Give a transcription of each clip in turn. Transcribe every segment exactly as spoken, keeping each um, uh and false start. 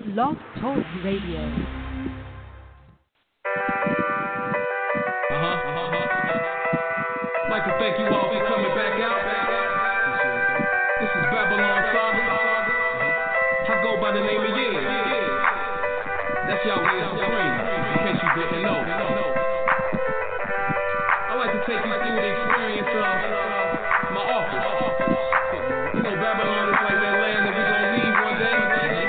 Blog Talk Radio. Uh-huh, uh-huh, uh-huh. I'd like to thank you all for coming back out. This is Babylon Saga. I go by the name of Yeah. That's Yahweh Supreme, in case you didn't know. I'd like to take you through the experience of my office. You know, Babylon is like that land that we're going to leave one day.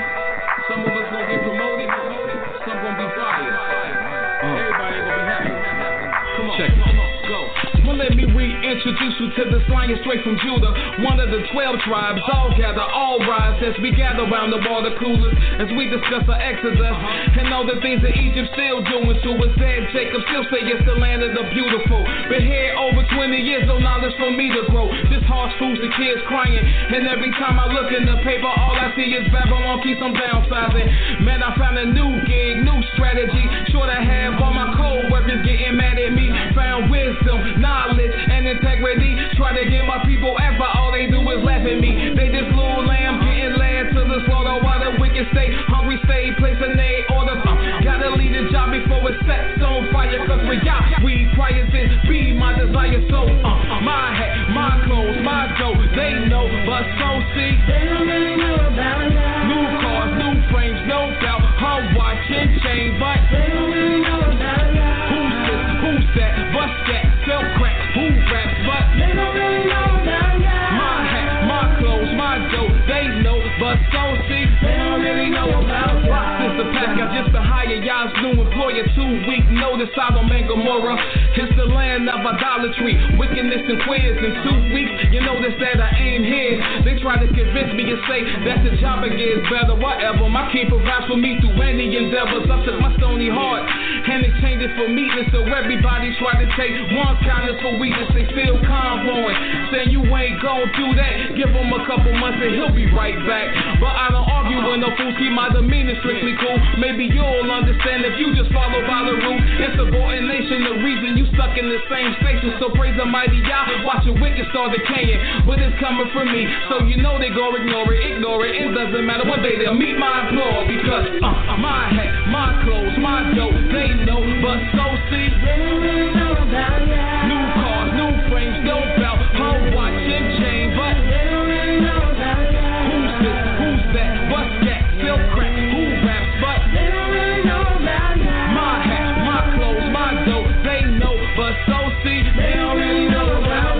Some of us going to get promoted, some going to be fired. Everybody ain't going to be happy. Come on, check it. Go. Well, let me reintroduce you to the lion straight from Judah, one of the twelve tribes. All gather, all rise as we gather around the water coolers as we discuss our exodus and all the things that Egypt still doing to us. Dad Jacob still say it's the land of the beautiful. Been here over twenty years, no knowledge for me to grow. Just harsh foods, the kids crying, and every time I look in the paper, all I see is Babylon keeps on downsizing. Man, I found a new gig, new strategy. Sure to have all my co-workers getting mad at me. Found wisdom, knowledge, and integrity. Try to get my people act, but all they do is laugh at me. They just little lamb getting led to the slaughter while the wicked stay hungry, stay placing they orders. Uh, gotta leave the job before it sets on fire, cause we got we quiet to be my desire. So, uh, my hat, my clothes, my dough, they know, but so see, they don't really know about that. New cars, new frames, no doubt. Her watch and chain, but they don't really know about that. Who's this? Who's that? Bust that, sell crack, who raps, but they don't really know about that. My hat, my clothes, my dough, they know, but so see, they don't really know about that. Since the pack, I just been hired, y'all's new employer, two week notice, Sodom and Gomorrah. It's the land of idolatry, wickedness and queers. In two weeks, you notice that I ain't here. They try to convince me and say that the job I get is better, whatever. My king provides for me through any endeavors. I took my stony heart and exchange it for meekness. So everybody try to take one kindness for weakness. They still convoying, saying you ain't gon' do that. Give him a couple months and he'll be right back. But I don't argue with no fools, keep my demeanor strictly cool. Maybe you'll understand if you just follow by the rules. Insubordination, the reason you stuck in the same station. So praise the mighty Yah, watch your wicked start decaying. But it's coming from me, so you know they gon' ignore it, ignore it. It doesn't matter what day they'll meet my applause. Because uh, my hat, my clothes, my dough, they know, but so see, they don't really know about that. New cars, new frames, no belt, her watch and chain, but they don't really know about that. Who's this? Who's that? What's that? Still crack, who raps, but they don't really know about that. My hat, my clothes, my dough, they know, but so see, they don't really know about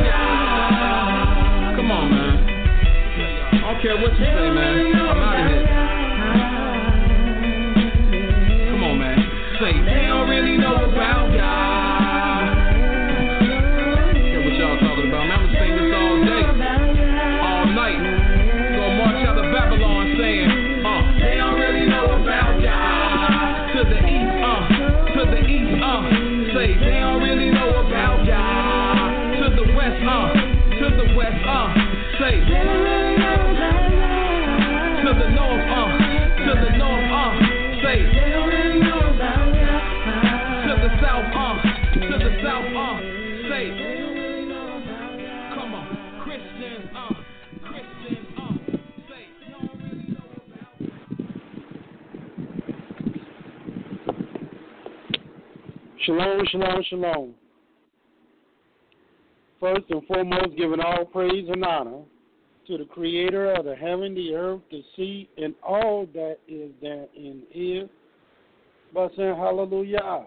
that. Come on, man. I don't care what you say, man. I'm out of here. Come on, man. Say, they don't really know about God. Hear what y'all talking about, man. I'm gonna sing this all day, all night. Gonna march out of Babylon saying, uh, they don't really know about God. To the east, uh, to the east, uh, say, they don't really know about God. To the west, uh, to the west, uh, say, they don't really know about God. To the north, uh, to the north, uh, say, they don't really know about God. To the south, uh, to the south, uh, say, they don't really know about God. Come on, Christians, uh, Christians, uh, say, they don't really know about God. Shalom, shalom, shalom. First and foremost, giving all praise and honor to the creator of the heaven, the earth, the sea, and all that is therein is, by saying hallelujah.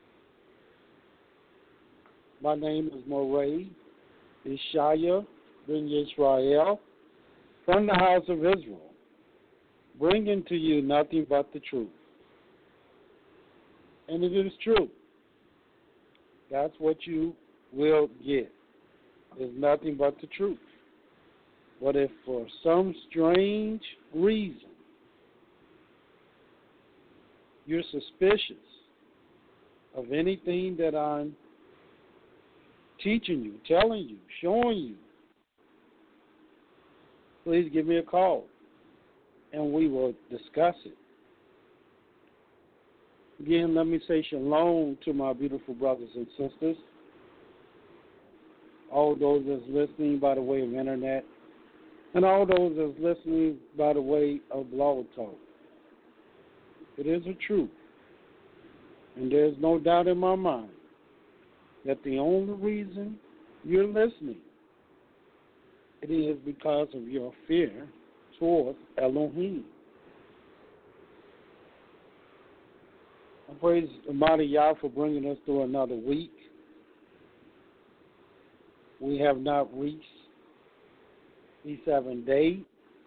My name is Moray Ishaya ben Yisrael from the house of Israel, bringing to you nothing but the truth. And it is true. That's what you will get. Is nothing but the truth. But if for some strange reason you're suspicious of anything that I'm teaching you, telling you, showing you, please give me a call and we will discuss it. Again, let me say shalom to my beautiful brothers and sisters, all those that's listening by the way of internet, and all those that's listening by the way of Blog Talk. It is a truth. And there's no doubt in my mind that the only reason you're listening, it is because of your fear towards Elohim. I praise Almighty Yah for bringing us through another week. We have not reached the seventh day,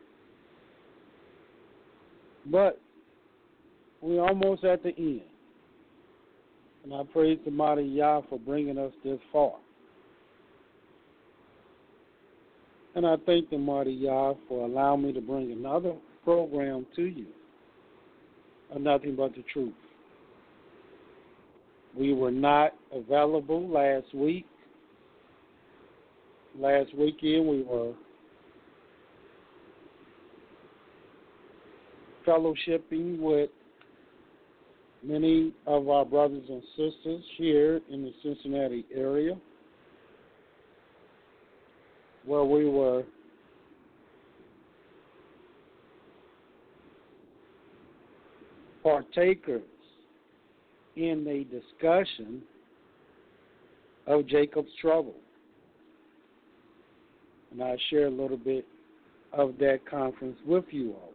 but we're almost at the end. And I praise the mighty Yah for bringing us this far. And I thank the mighty Yah for allowing me to bring another program to you of nothing but the truth. We were not available last week. Last weekend we were fellowshipping with many of our brothers and sisters here in the Cincinnati area, where we were partakers in a discussion of Jacob's trouble. And I share a little bit of that conference with you all.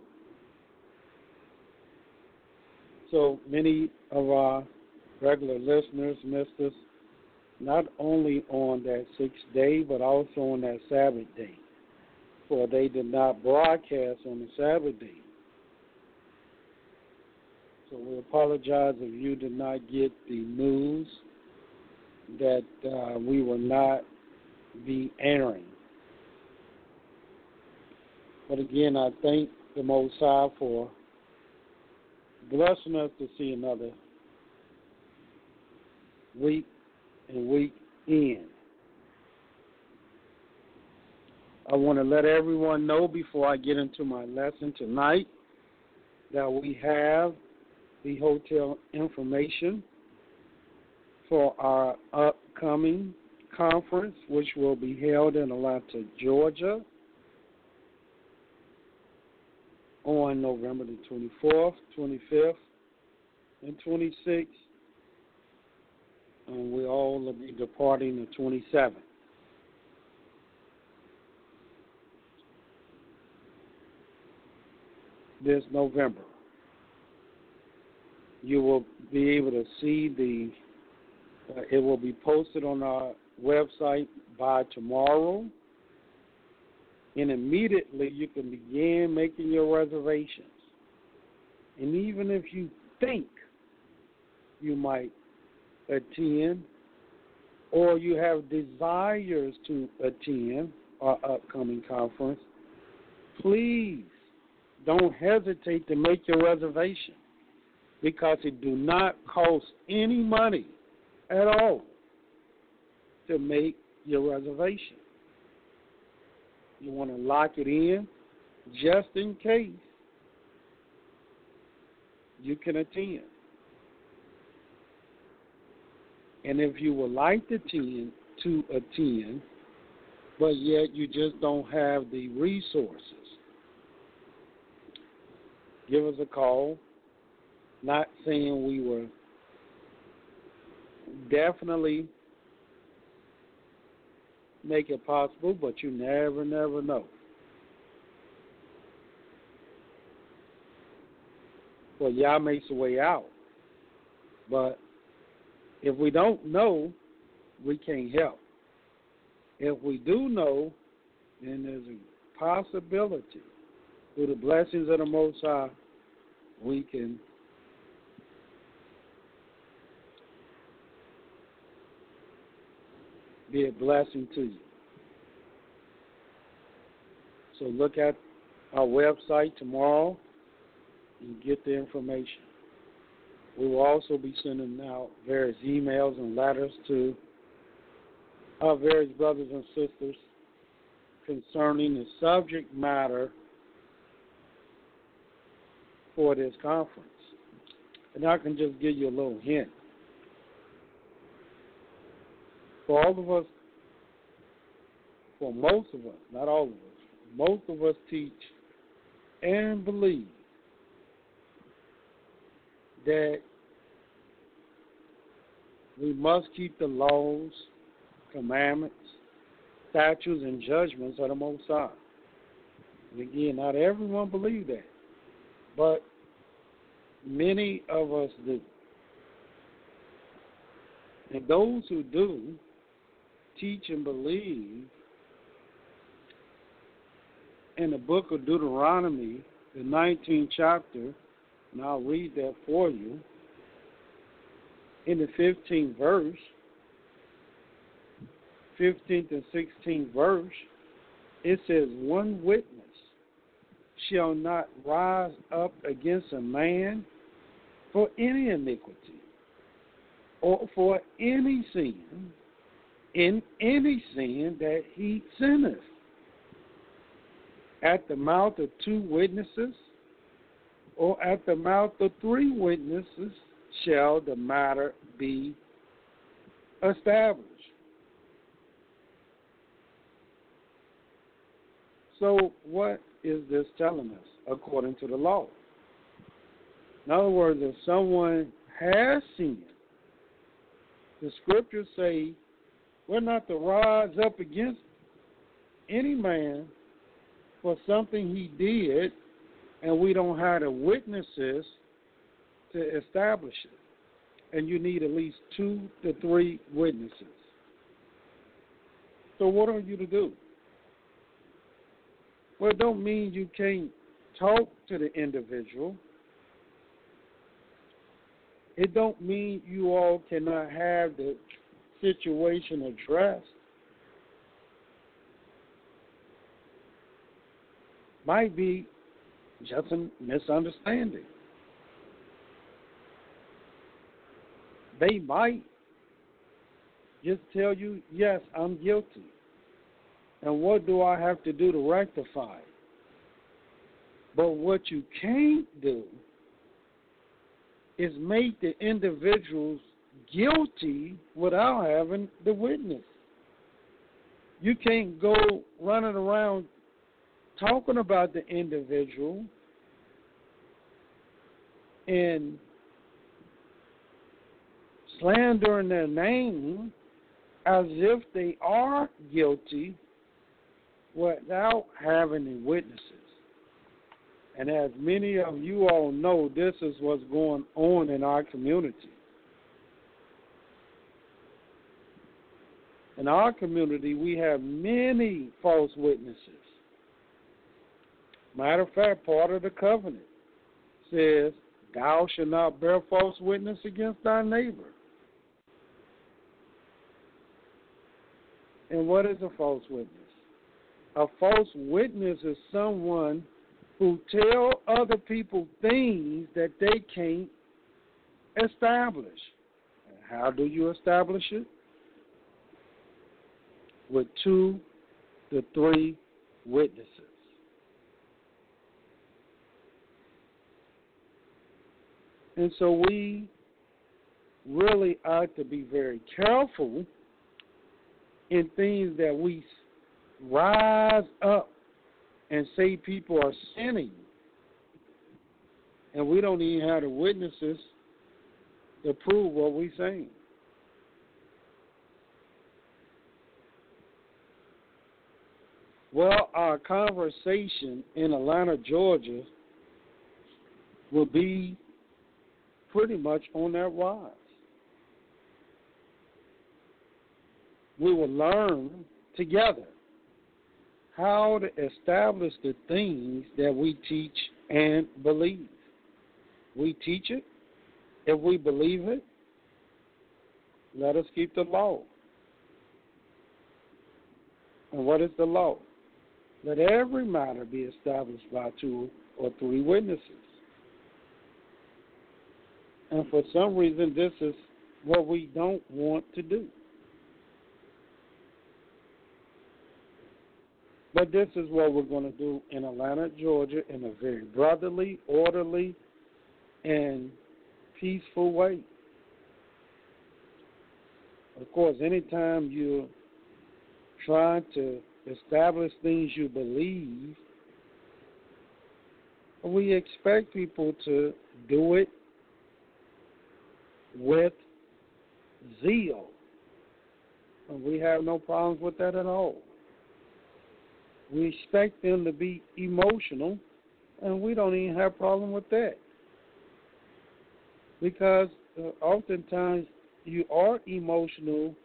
So many of our regular listeners missed us not only on that sixth day, but also on that Sabbath day, for they did not broadcast on the Sabbath day. So we apologize if you did not get the news that uh, we will not be airing. But again, I thank the Most High for blessing us to see another week and week in. I want to let everyone know before I get into my lesson tonight that we have the hotel information for our upcoming conference, which will be held in Atlanta, Georgia, on November the twenty-fourth, twenty-fifth, and twenty-sixth. And we all will be departing the twenty-seventh. This November. You will be able to see the, uh, it will be posted on our website by tomorrow. And immediately you can begin making your reservations. And even if you think you might attend or you have desires to attend our upcoming conference, please don't hesitate to make your reservation, because it do not cost any money at all to make your reservation. You want to lock it in just in case you can attend. And if you would like to attend, to attend, but yet you just don't have the resources, give us a call. Not saying we were definitely make it possible, but you never, never know. Well, Yah makes a way out. But if we don't know, we can't help. If we do know, then there's a possibility, through the blessings of the Most High, we can be a blessing to you. So look at our website tomorrow and get the information. We will also be sending out various emails and letters to our various brothers and sisters concerning the subject matter for this conference. And I can just give you a little hint. For all of us, for most of us, not all of us, most of us teach and believe that we must keep the laws, commandments, statutes, and judgments of the Most High. And again, not everyone believes that, but many of us do. And those who do teach and believe in the book of Deuteronomy, the nineteenth chapter, and I'll read that for you. In the fifteenth verse, fifteenth and sixteenth verse, it says, one witness shall not rise up against a man for any iniquity or for any sin, in any sin that he sinneth. At the mouth of two witnesses or at the mouth of three witnesses shall the matter be established. So what is this telling us according to the law? In other words, if someone has sinned, the scriptures say we're not to rise up against any man for something he did, and we don't have the witnesses to establish it. And you need at least two to three witnesses. So what are you to do? Well, it don't mean you can't talk to the individual. It don't mean you all cannot have the situation addressed. Might be just a misunderstanding. They might just tell you, yes, I'm guilty. And what do I have to do to rectify it? But what you can't do is make the individuals guilty without having the witness. You can't go running around talking about the individual and slandering their name as if they are guilty without having the witnesses. And as many of you all know, this is what's going on in our community. In our community, we have many false witnesses. Matter of fact, part of the covenant says, thou shalt not bear false witness against thy neighbor. And what is a false witness? A false witness is someone who tell other people things that they can't establish. And how do you establish it? With two to three witnesses. And so we really ought to be very careful in things that we rise up and say people are sinning, and we don't even have the witnesses to prove what we're saying. Well, our conversation in Atlanta, Georgia, will be pretty much on that rise. We will learn together how to establish the things that we teach and believe. We teach it. If we believe it, let us keep the law. And what is the law? Let every matter be established by two or three witnesses. And for some reason, this is what we don't want to do. But this is what we're going to do in Atlanta, Georgia, in a very brotherly, orderly, and peaceful way. Of course, anytime you're trying to establish things you believe, we expect people to do it with zeal. And we have no problems with that at all. We expect them to be emotional, and we don't even have a problem with that. Because uh, oftentimes you are emotional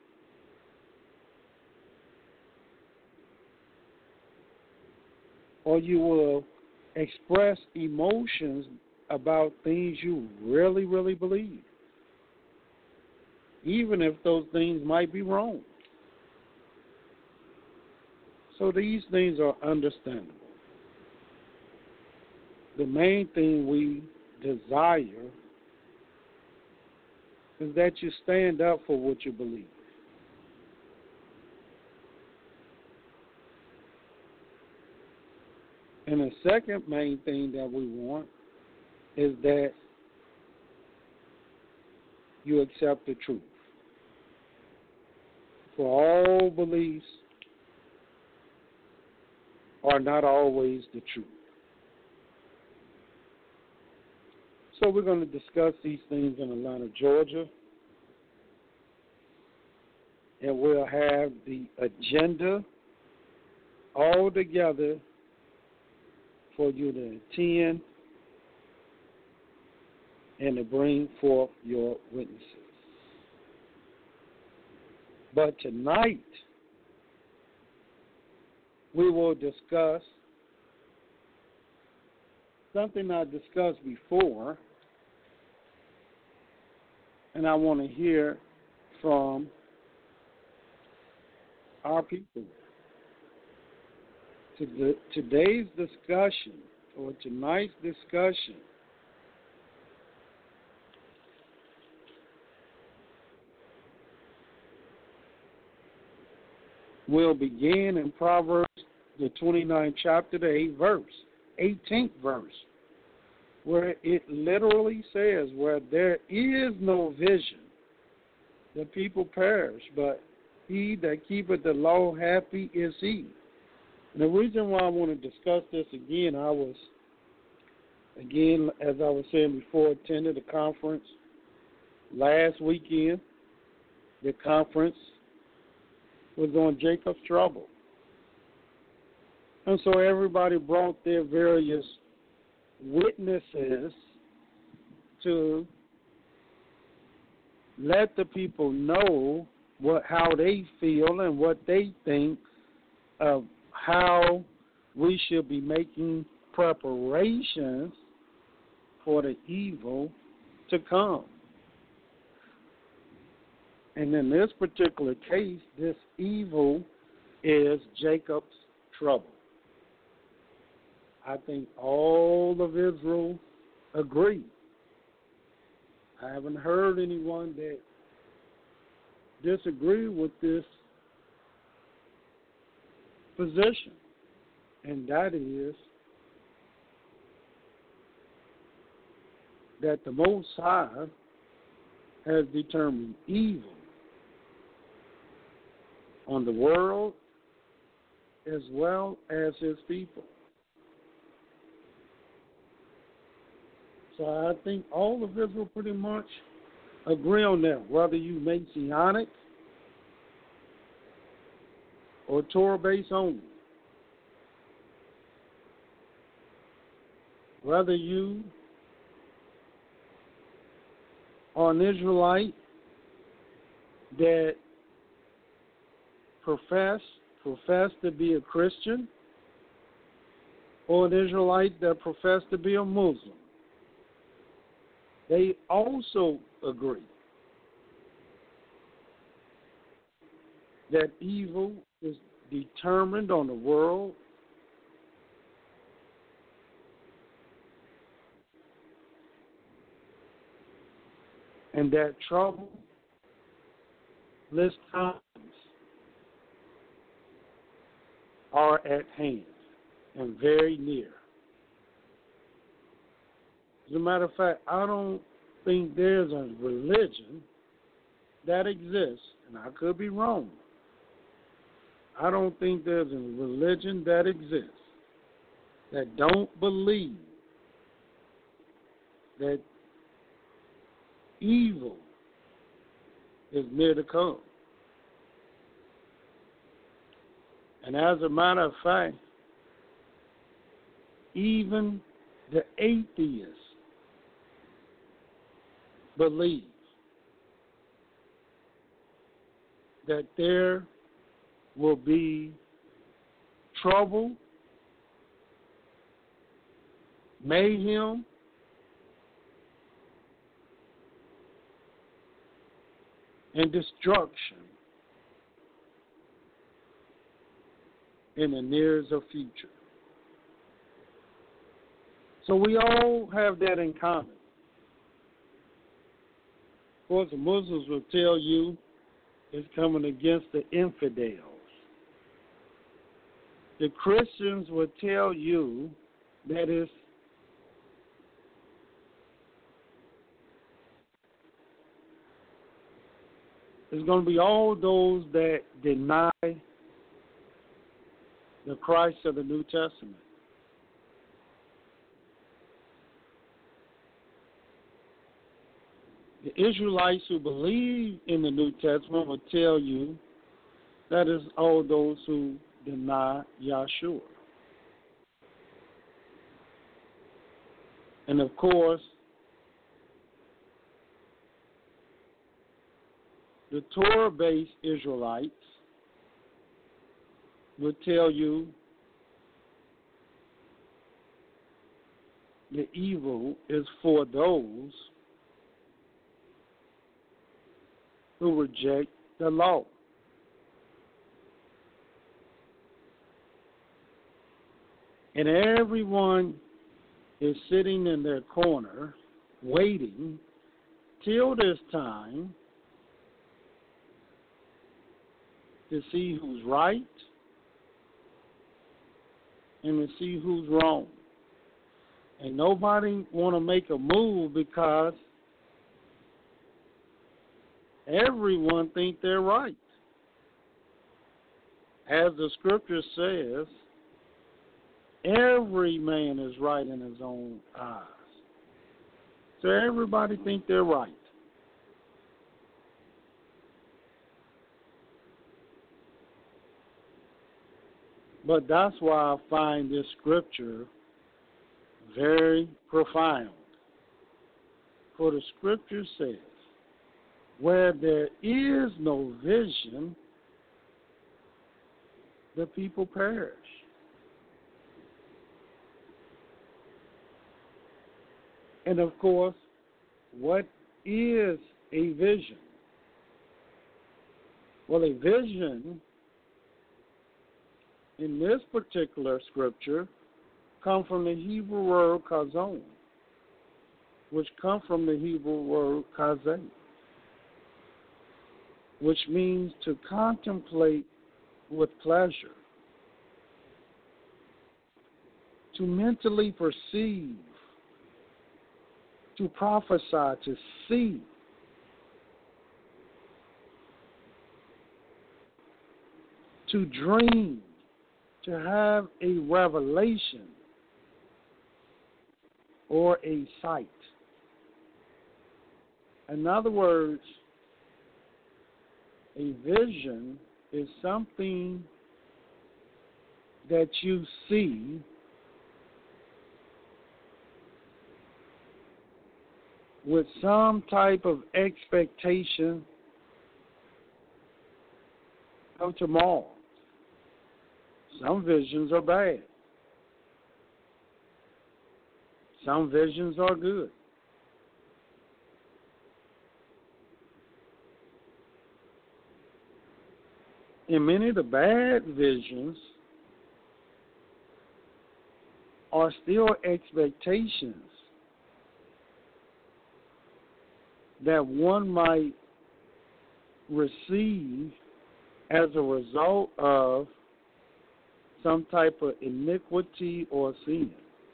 or you will express emotions about things you really, really believe, even if those things might be wrong. So these things are understandable. The main thing we desire is that you stand up for what you believe. And the second main thing that we want is that you accept the truth. For all beliefs are not always the truth. So we're going to discuss these things in Atlanta, Georgia. And we'll have the agenda all together for you to attend and to bring forth your witnesses. But tonight, we will discuss something I discussed before, and I want to hear from our people. Today's discussion, or tonight's discussion, will begin in Proverbs, the twenty-ninth chapter, the eighth verse, eighteenth verse, where it literally says, where there is no vision, the people perish, but he that keepeth the law, happy is he. And the reason why I want to discuss this again, I was, again, as I was saying before, attended a conference last weekend. The conference was on Jacob's trouble. And so everybody brought their various witnesses to let the people know what how they feel and what they think of how we should be making preparations for the evil to come. And in this particular case, this evil is Jacob's trouble. I think all of Israel agree. I haven't heard anyone that disagree with this position, and that is that the Most High has determined evil on the world as well as his people. So I think all of Israel pretty much agree on that, whether you Messianic or Torah-based only. Whether you are an Israelite that profess profess to be a Christian, or an Israelite that profess to be a Muslim, they also agree that evil is determined on the world and that troubleless times are at hand and very near. As a matter of fact, I don't think there's a religion that exists, and I could be wrong. I don't think there's a religion that exists that don't believe that evil is near to come. And as a matter of fact, even the atheists believe that there will be trouble, mayhem, and destruction in the nearest of future. So we all have that in common. Of course, the Muslims will tell you it's coming against the infidels. The Christians will tell you that it's it's going to be all those that deny the Christ of the New Testament. The Israelites who believe in the New Testament will tell you that is all those who deny Yahshua. And of course, the Torah-based Israelites will tell you the evil is for those who reject the law. And everyone is sitting in their corner waiting till this time to see who's right and to see who's wrong. And nobody want to make a move because everyone think they're right. As the scripture says, every man is right in his own eyes. So everybody think they're right. But that's why I find this scripture very profound. For the scripture says, where there is no vision, the people perish. And of course, what is a vision? Well, a vision in this particular scripture comes from the Hebrew word kazon, which comes from the Hebrew word kazeh, which means to contemplate with pleasure, to mentally perceive, to prophesy, to see, to dream, to have a revelation or a sight. In other words, a vision is something that you see with some type of expectation of tomorrow. Some visions are bad. Some visions are good. And many of the bad visions are still expectations that one might receive as a result of some type of iniquity or sin.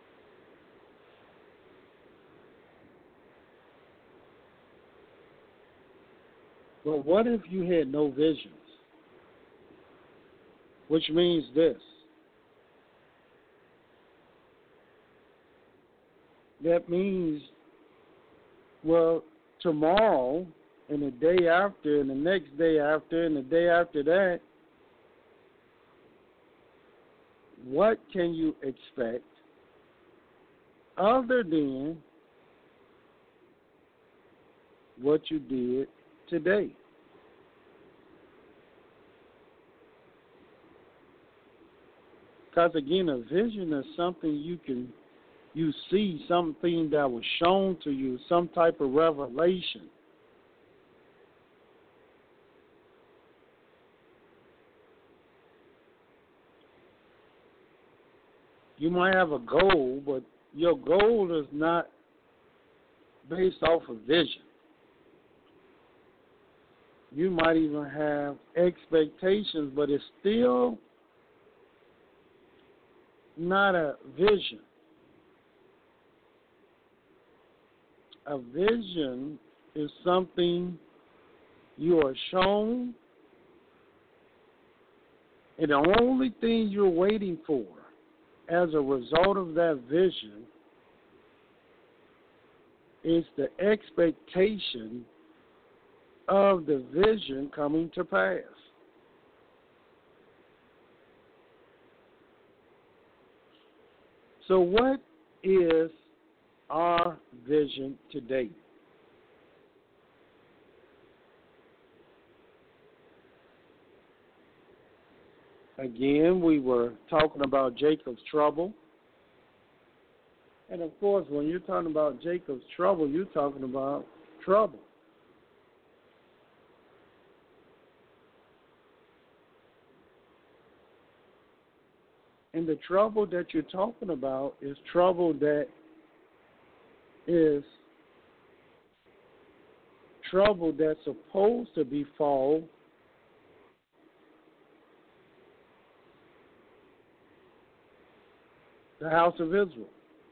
But what if you had no visions? Which means this: that means, well, tomorrow and the day after, and the next day after, and the day after that, what can you expect other than what you did today? Because again, a vision is something you can, you see, something that was shown to you, some type of revelation. You might have a goal, but your goal is not based off of vision. You might even have expectations, but it's still not a vision. A vision is something you are shown, and the only thing you're waiting for as a result of that vision is the expectation of the vision coming to pass. So what is our vision today? Again, we were talking about Jacob's trouble. And of course, when you're talking about Jacob's trouble, you're talking about trouble. And the trouble that you're talking about is trouble that is trouble that's supposed to befall the house of Israel.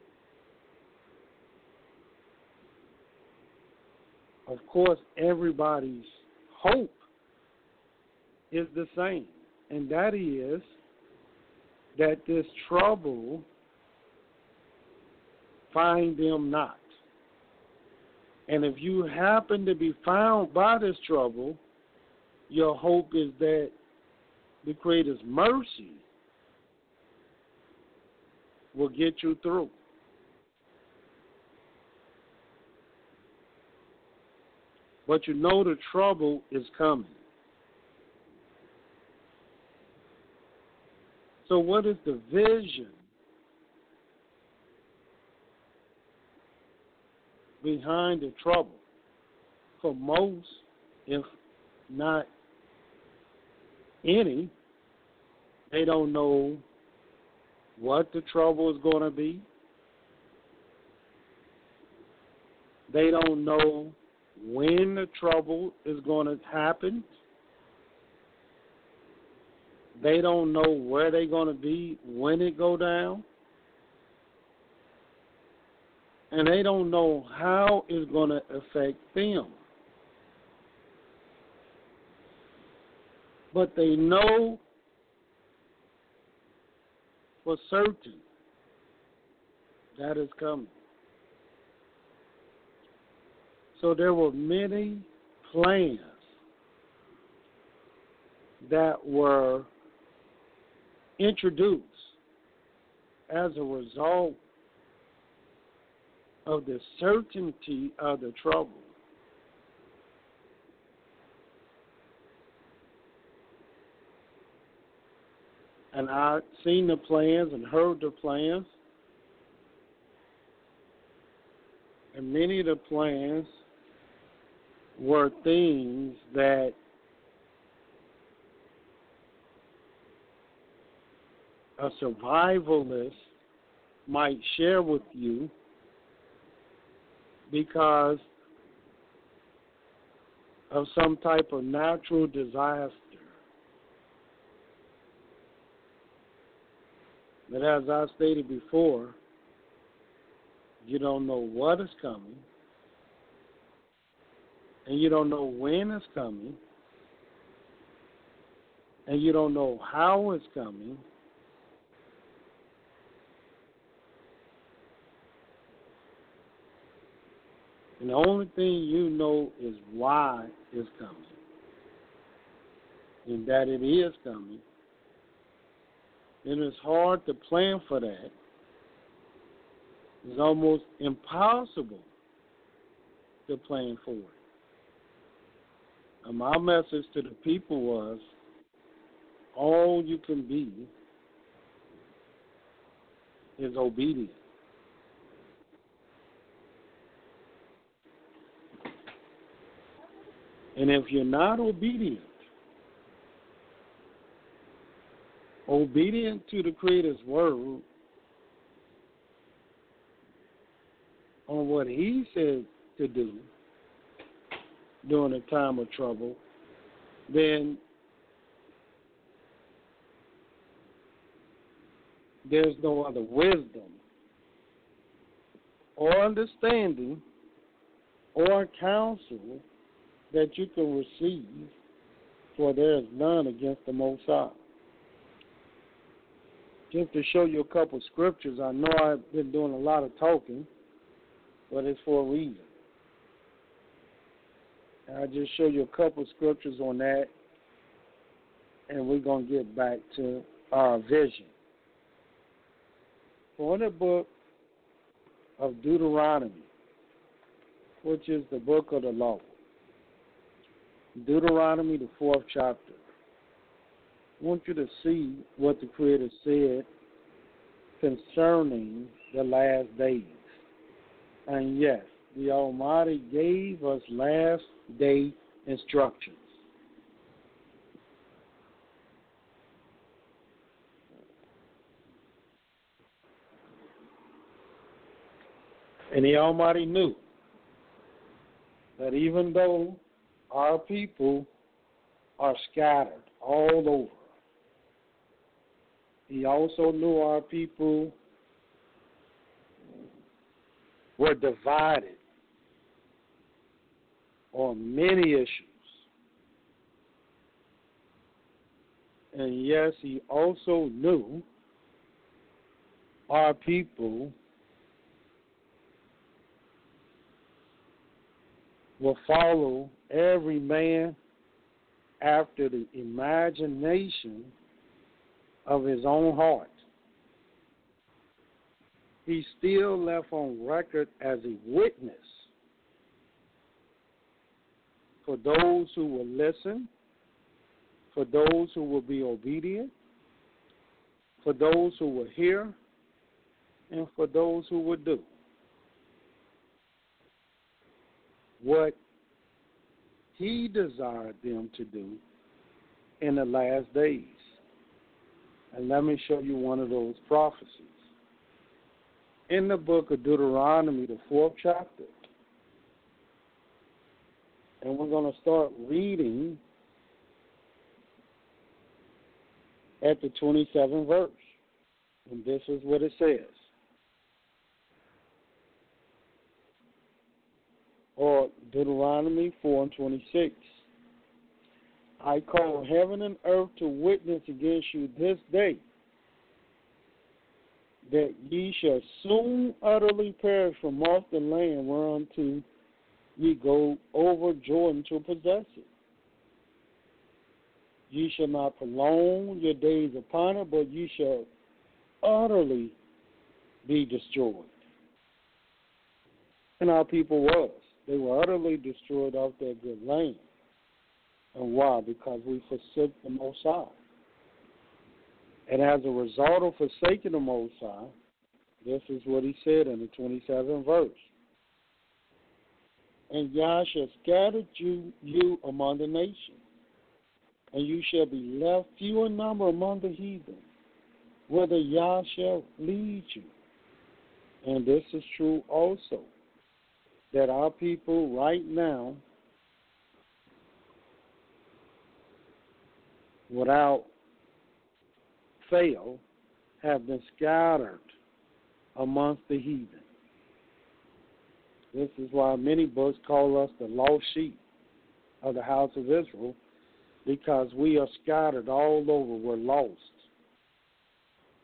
Of course, everybody's hope is the same, and that is that this trouble find them not. And if you happen to be found by this trouble, your hope is that the Creator's mercy will get you through. But you know the trouble is coming. So what is the vision behind the trouble? For most, if not any, they don't know what the trouble is going to be. They don't know when the trouble is going to happen. They don't know where they're going to be when it go down. And they don't know how it's going to affect them. But they know for certain that is coming. So there were many plans that were introduced as a result of the certainty of the trouble. And I've seen the plans and heard the plans. And many of the plans were things that a survivalist might share with you because of some type of natural disaster. But as I stated before, you don't know what is coming, and you don't know when it's coming, and you don't know how it's coming. And the only thing you know is why it's coming, and that it is coming. And it's hard to plan for that. It's almost impossible to plan for it. And my message to the people was, all you can be is obedient. And if you're not obedient, obedient to the Creator's word on what He said to do during a time of trouble, then there's no other wisdom or understanding or counsel that you can receive, for there is none against the Most High. Just to show you a couple of scriptures, I know I've been doing a lot of talking, but it's for a reason. And I'll just show you a couple of scriptures on that, and we're going to get back to our vision. So in the book of Deuteronomy, which is the book of the law, Deuteronomy, the fourth chapter, I want you to see what the Creator said concerning the last days. And yes, the Almighty gave us last day instructions. And the Almighty knew that even though our people are scattered all over, He also knew our people were divided on many issues. And yes, He also knew our people will follow every man after the imagination of his own heart. He still left on record as a witness for those who will listen, for those who will be obedient, for those who will hear, and for those who will do what He desired them to do in the last days. And let me show you one of those prophecies. In the book of Deuteronomy, the fourth chapter, and we're going to start reading at the twenty-seventh verse. And this is what it says. Or Deuteronomy four and twenty-six. I call heaven and earth to witness against you this day, that ye shall soon utterly perish from off the land whereunto ye go over Jordan to possess it. Ye shall not prolong your days upon it, but ye shall utterly be destroyed. And our people was. They were utterly destroyed off their good land. And why? Because we forsook the Most High. And as a result of forsaking the Most High, this is what He said in the twenty-seventh verse. And Yah shall scatter you, you among the nations, and you shall be left few in number among the heathen, whither Yah shall lead you. And this is true also, that our people right now, without fail, have been scattered amongst the heathen. This is why many books call us the lost sheep of the house of Israel, because we are scattered all over. We're lost.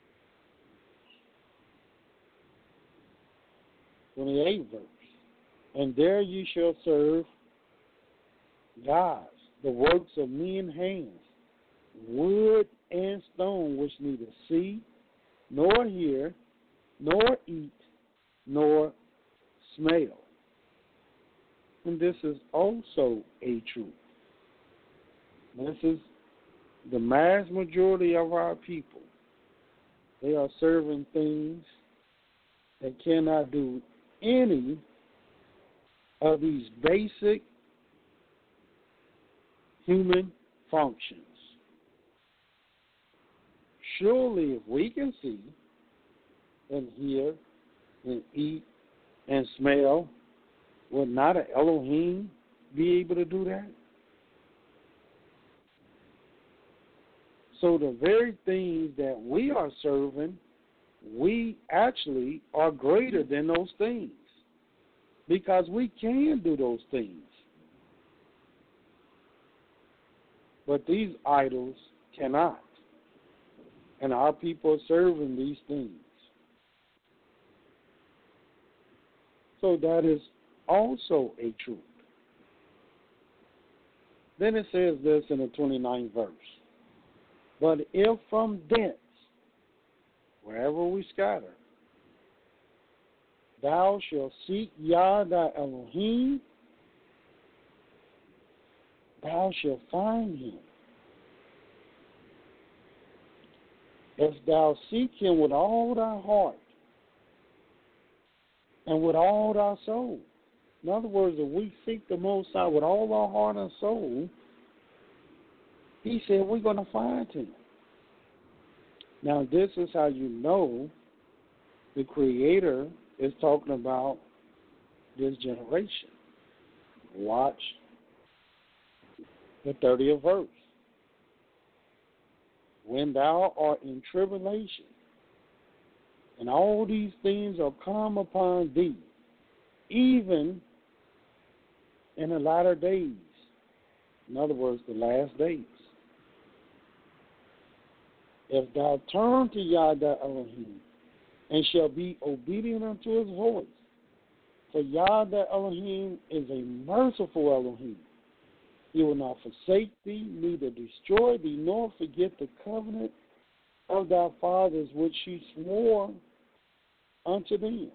twenty-eighth verse. And there you shall serve gods, the works of men's hands, wood and stone, which neither see, nor hear, nor eat, nor smell. And this is also a truth. This is the mass majority of our people. They are serving things that cannot do any of these basic human functions. Surely, if we can see and hear and eat and smell, would not an Elohim be able to do that? So the very things that we are serving, we actually are greater than those things because we can do those things. But these idols cannot. And our people are serving these things. So that is also a truth. Then it says this in the twenty-ninth verse. But if from thence, wherever we scatter, thou shalt seek Yah thy Elohim, thou shalt find him. If thou seek him with all thy heart and with all thy soul. In other words, if we seek the Most High with all our heart and soul, he said we're going to find him. Now, this is how you know the Creator is talking about this generation. Watch the thirtieth verse. When thou art in tribulation, and all these things are come upon thee, even in the latter days, in other words, the last days, if thou turn to Yah thy Elohim, and shall be obedient unto his voice, for Yah thy Elohim is a merciful Elohim. He will not forsake thee, neither destroy thee, nor forget the covenant of thy fathers which he swore unto them.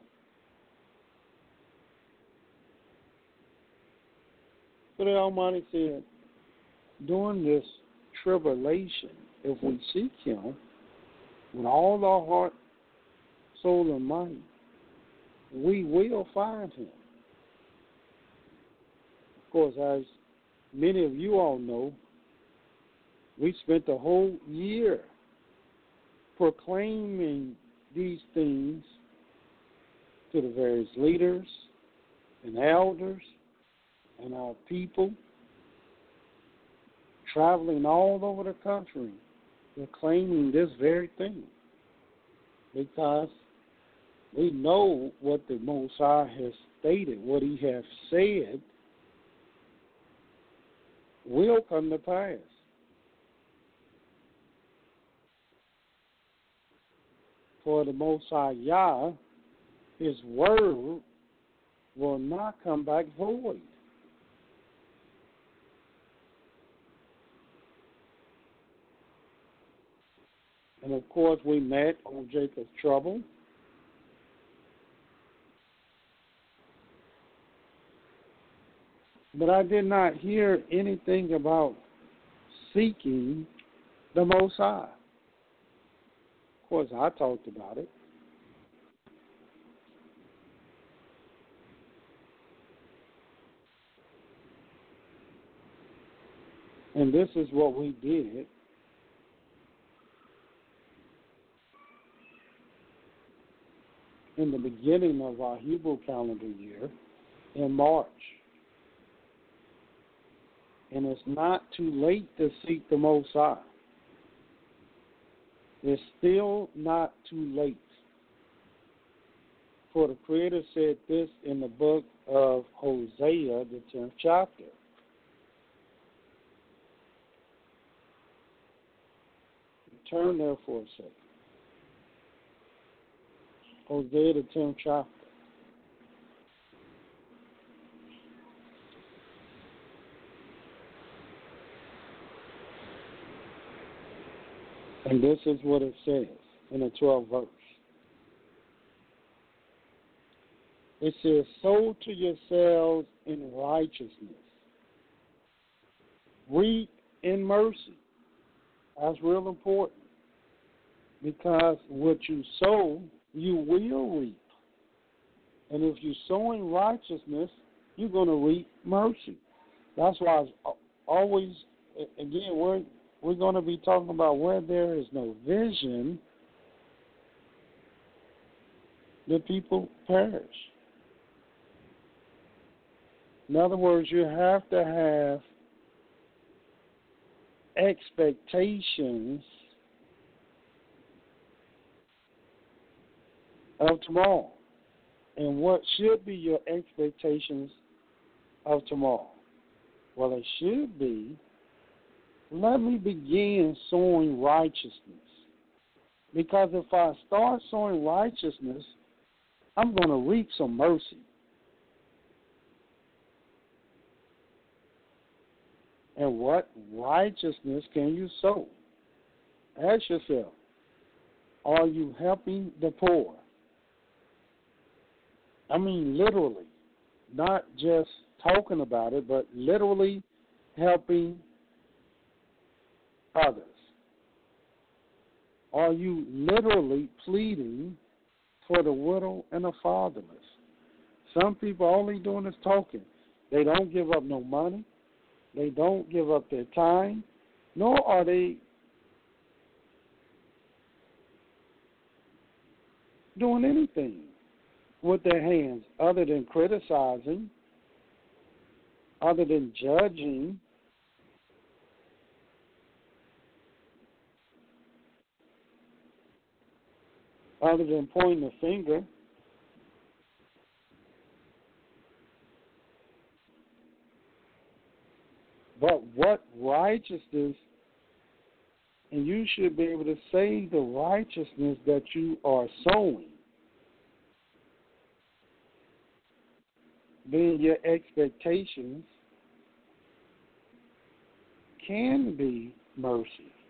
So the Almighty said, during this tribulation, if we seek him with all our heart, soul, and mind, we will find him. Of course, as many of you all know, we spent the whole year proclaiming these things to the various leaders and elders and our people, traveling all over the country, proclaiming this very thing, because we know what the Most High has stated, what he has said will come to pass. For the Most High Yah, his word will not come back void. And of course, we met on Jacob's Trouble. But I did not hear anything about seeking the Most High. Of course, I talked about it. And this is what we did. In the beginning of our Hebrew calendar year, in March. And it's not too late to seek the Most High. It's still not too late. For the Creator said this in the book of Hosea, the tenth chapter. Turn there for a second. Hosea, the tenth chapter. And this is what it says in the twelfth verse. It says, sow to yourselves in righteousness. Reap in mercy. That's real important. Because what you sow, you will reap. And if you sow in righteousness, you're going to reap mercy. That's why it's always, again, we're, we're going to be talking about where there is no vision, the people perish. In other words, you have to have expectations of tomorrow. And what should be your expectations of tomorrow? Well, it should be, let me begin sowing righteousness. Because if I start sowing righteousness, I'm going to reap some mercy. And what righteousness can you sow? Ask yourself, are you helping the poor? I mean, literally, not just talking about it, but literally helping others. Are you literally pleading for the widow and the fatherless? Some people only doing is talking. They don't give up no money. They don't give up their time, nor are they doing anything with their hands other than criticizing, other than judging, other than pointing a finger. But what righteousness, and you should be able to say the righteousness that you are sowing, then your expectations can be mercy.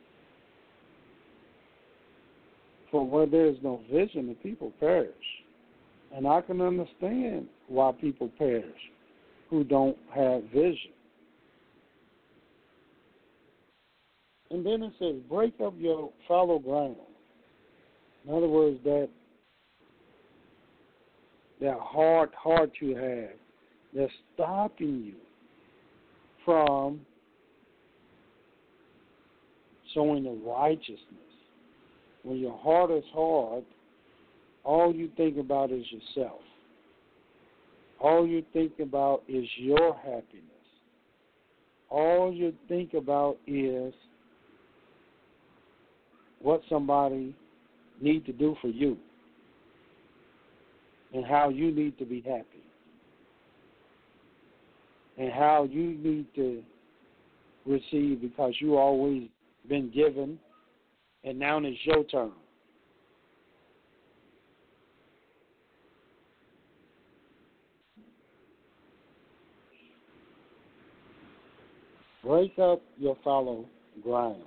For where there is no vision, the people perish. And I can understand why people perish who don't have vision. And then it says, break up your fallow ground. In other words, that that hard heart you have that's stopping you from showing the righteousness. When your heart is hard, all you think about is yourself. All you think about is your happiness. All you think about is what somebody needs to do for you and how you need to be happy and how you need to receive because you always been given and now it's your turn. Break up your fallow ground.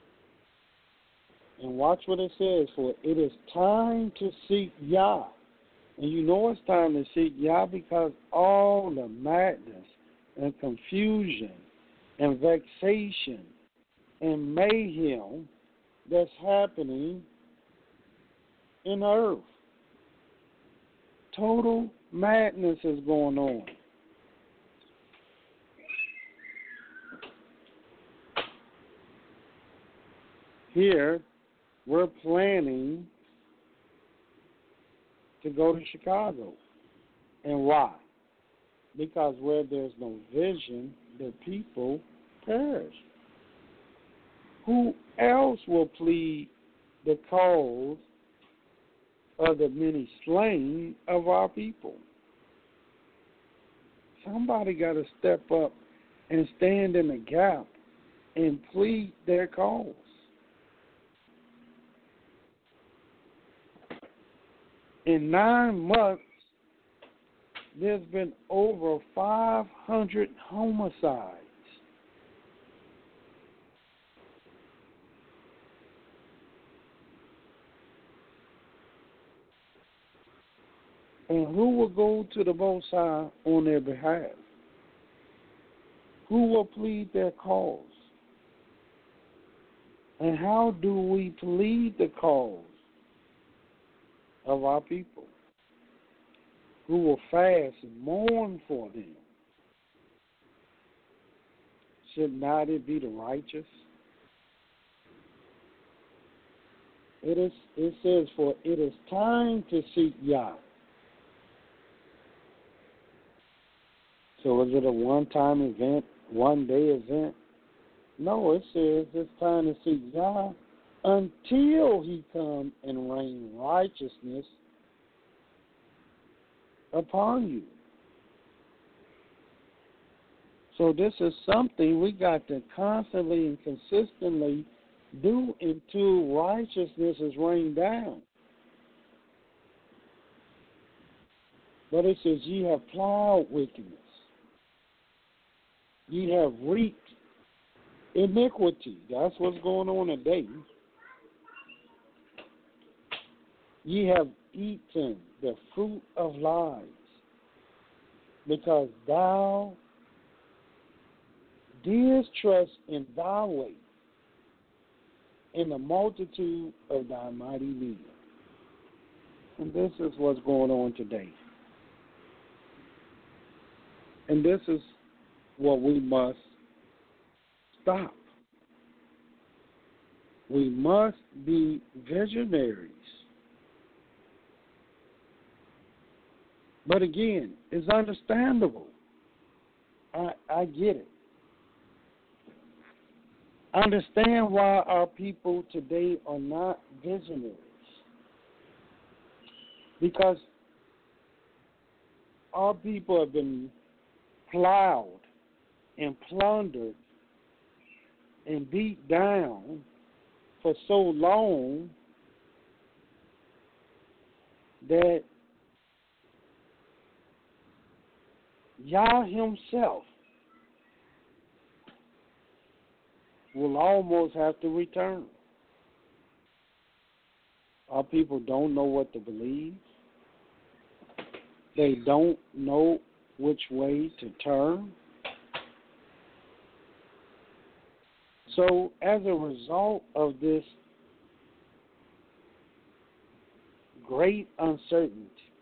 And watch what it says, for it is time to seek Yah. And you know it's time to seek Yah because all the madness and confusion and vexation and mayhem that's happening in the earth. Total madness is going on. Here, we're planning to go to Chicago. And why? Because where there's no vision, the people perish. Who else will plead the cause of the many slain of our people? Somebody got to step up and stand in the gap and plead their cause. In nine months, there's been over five hundred homicides. And who will go to the Most High on their behalf? Who will plead their cause? And how do we plead the cause of our people? Who will fast and mourn for them? Should not it be the righteous? It is. It says, for it is time to seek Yah. So is it a one-time event, one-day event? No, it says it's time to seek Yah until He come and rain righteousness upon you. So this is something we got to constantly and consistently do until righteousness is rained down. But it says, ye have plowed wickedness. Ye have reaped iniquity. That's what's going on today. Ye have eaten the fruit of lies, because thou didst trust in thy way, in the multitude of thy mighty men. And this is what's going on today. And this is what we must stop. We must be visionaries. But again, it's understandable. I, I get it. I understand why our people today are not visionaries. Because our people have been plowed and plundered and beat down for so long that Yah Himself will almost have to return. Our people don't know what to believe. They don't know which way to turn. So as a result of this great uncertainty,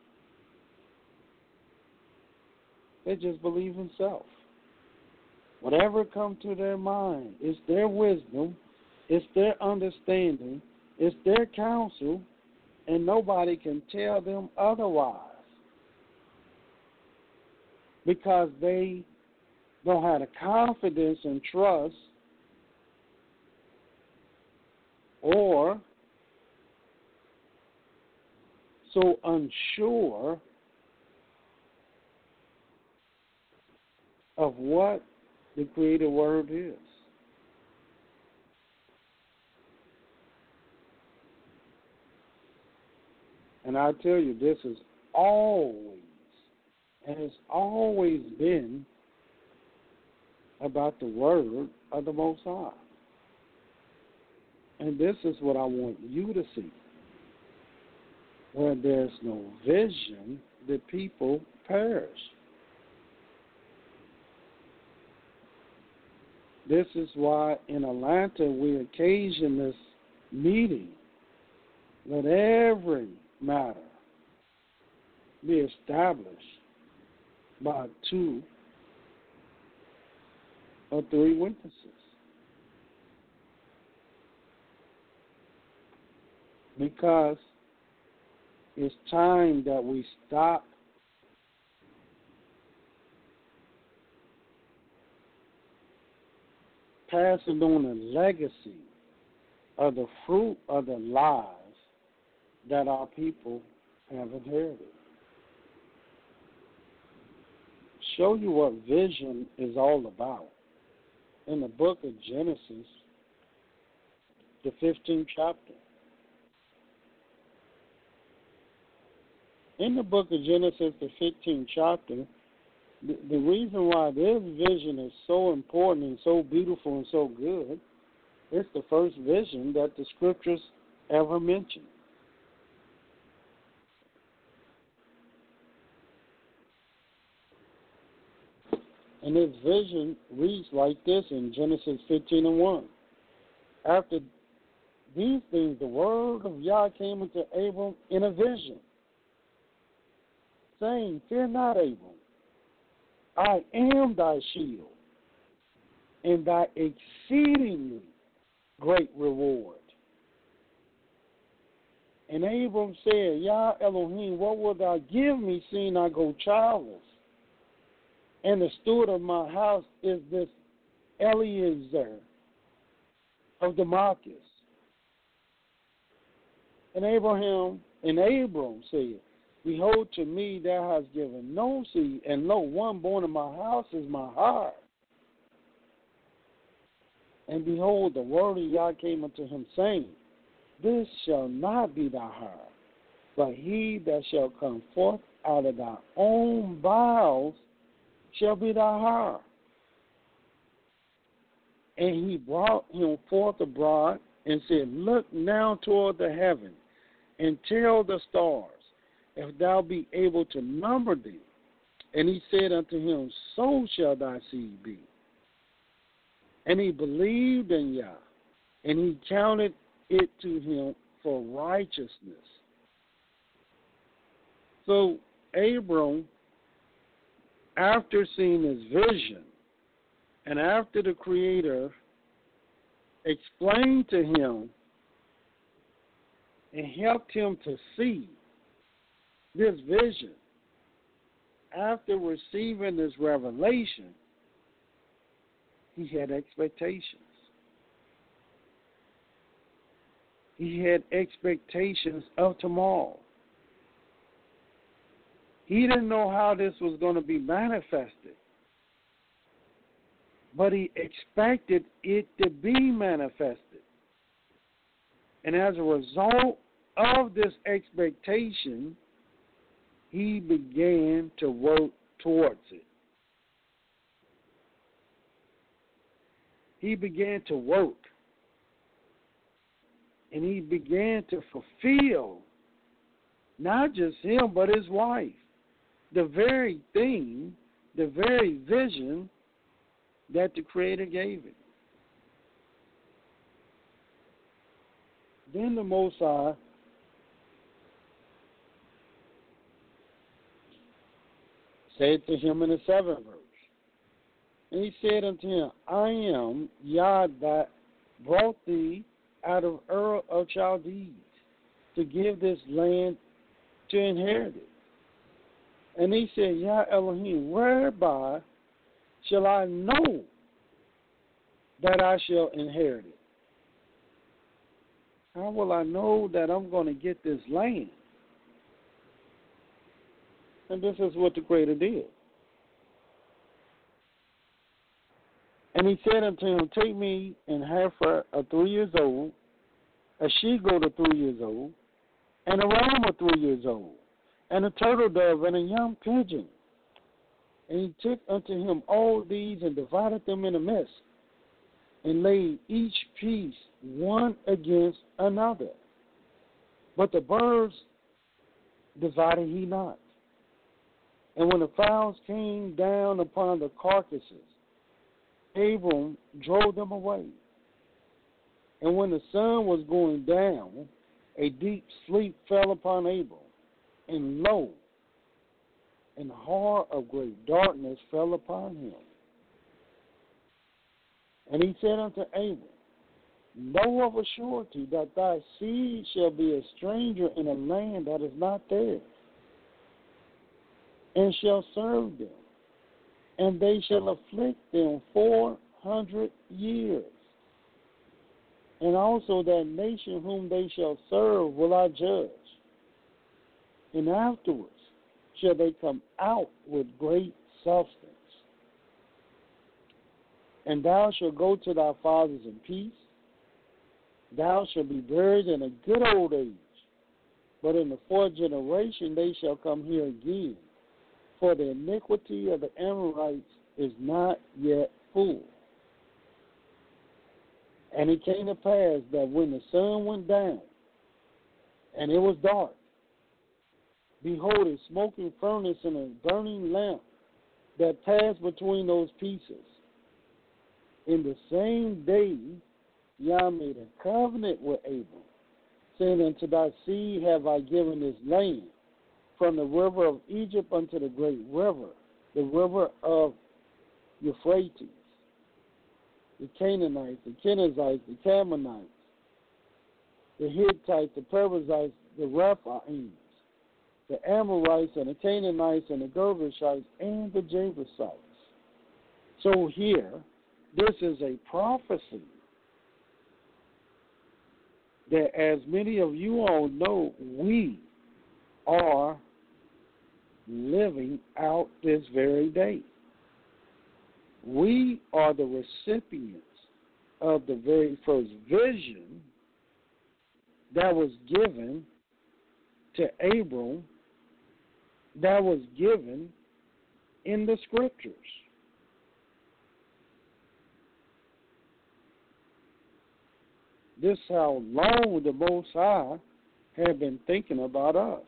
they just believe in self. Whatever comes to their mind, it's their wisdom, it's their understanding, it's their counsel, and nobody can tell them otherwise. Because they don't have the confidence and trust, or so unsure of what the created word is. And I tell you, this is always, and it's always been about the word of the Most High. And this is what I want you to see. Where there's no vision, the people perish. This is why in Atlanta we occasion this meeting. Let every matter be established by two or three witnesses. Because it's time that we stop passing on a legacy of the fruit of the lies that our people have inherited. Show you what vision is all about. In the book of Genesis, the fifteenth chapter. In the book of Genesis, the fifteenth chapter, the, the reason why this vision is so important and so beautiful and so good, it's the first vision that the scriptures ever mentioned. And his vision reads like this in Genesis fifteen and one. After these things, the word of Yah came unto Abram in a vision, saying, Fear not, Abram, I am thy shield, and thy exceedingly great reward. And Abram said, Yah Elohim, what wilt thou give me, seeing I go childless? And the steward of my house is this Eliezer of Damascus. And Abraham and Abram said, Behold, to me thou hast given no seed, and lo, one born in my house is my heart. And behold, the word of Yah came unto him, saying, This shall not be thy heart, but he that shall come forth out of thy own bowels shall be thy heart. And he brought him forth abroad and said, Look now toward the heaven, and tell the stars, if thou be able to number them. And he said unto him, So shall thy seed be. And he believed in Yah, and he counted it to him for righteousness. So Abram, after seeing his vision, and after the Creator explained to him and helped him to see this vision, after receiving this revelation, he had expectations. He had expectations of tomorrow. He didn't know how this was going to be manifested, but he expected it to be manifested. And as a result of this expectation, he began to work towards it. He began to work, and he began to fulfill not just him, but his wife, the very thing, the very vision that the Creator gave him. Then the Most High said to him in the seventh verse, and he said unto him, I am Yah that brought thee out of Ur of Chaldees to give this land to inherit it. And he said, Yah Elohim, whereby shall I know that I shall inherit it? How will I know that I'm going to get this land? And this is what the Creator did. And he said unto him, Take me an heifer of three years old, a she-goat of three years old, and a ram of three years old, and a turtle dove, and a young pigeon. And he took unto him all these, and divided them in the midst, and laid each piece one against another. But the birds divided he not. And when the fowls came down upon the carcasses, Abram drove them away. And when the sun was going down, a deep sleep fell upon Abram, and lo, and horror of great darkness fell upon him. And he said unto Abram, Know of a surety that thy seed shall be a stranger in a land that is not theirs, and shall serve them, and they shall afflict them four hundred years. And also that nation whom they shall serve will I judge. And afterwards shall they come out with great substance. And thou shalt go to thy fathers in peace. Thou shalt be buried in a good old age. But in the fourth generation they shall come here again. For the iniquity of the Amorites is not yet full. And it came to pass that when the sun went down, and it was dark, behold, a smoking furnace and a burning lamp that passed between those pieces. In the same day, Yah made a covenant with Abram, saying, unto thy seed have I given this land, from the river of Egypt unto the great river, the river of Euphrates, the Canaanites, the Kenizzites, the Canaanites, the Hittites, the Perizzites, the Rephaims, the Amorites, and the Canaanites, and the Girgashites, and the Jebusites. So here, this is a prophecy that, as many of you all know, we are living out this very day. We are the recipients of the very first vision that was given to Abram, that was given in the scriptures. This is how long the Most High had been thinking about us.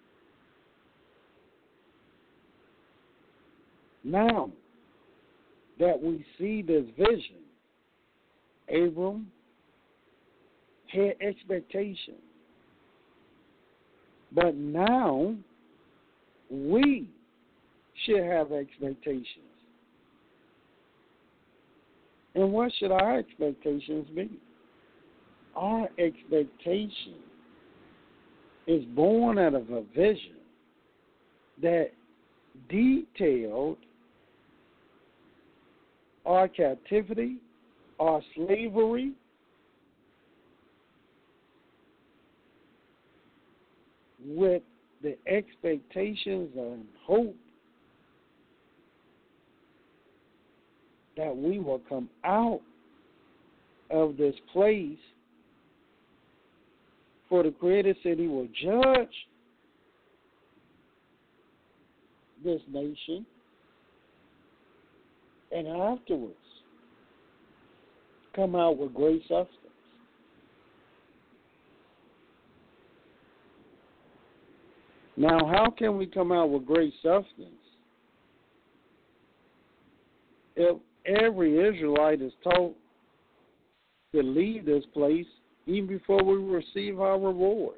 Now that we see this vision, Abram had expectation. But now we should have expectations. And what should our expectations be? Our expectation is born out of a vision that detailed our captivity, our slavery, with the expectations and hope that we will come out of this place, for the Creator said He will judge this nation, and afterwards come out with great substance. Now, how can we come out with great substance if every Israelite is told to leave this place even before we receive our reward?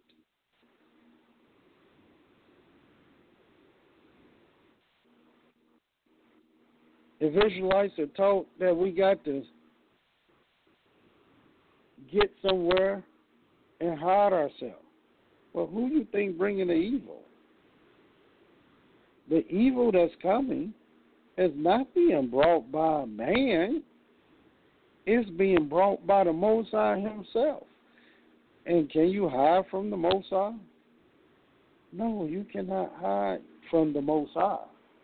If Israelites are told that we got to get somewhere and hide ourselves, well, who do you think bringing the evil? The evil that's coming is not being brought by man. It's being brought by the Most High Himself. And can you hide from the Most High? No, you cannot hide from the Most High.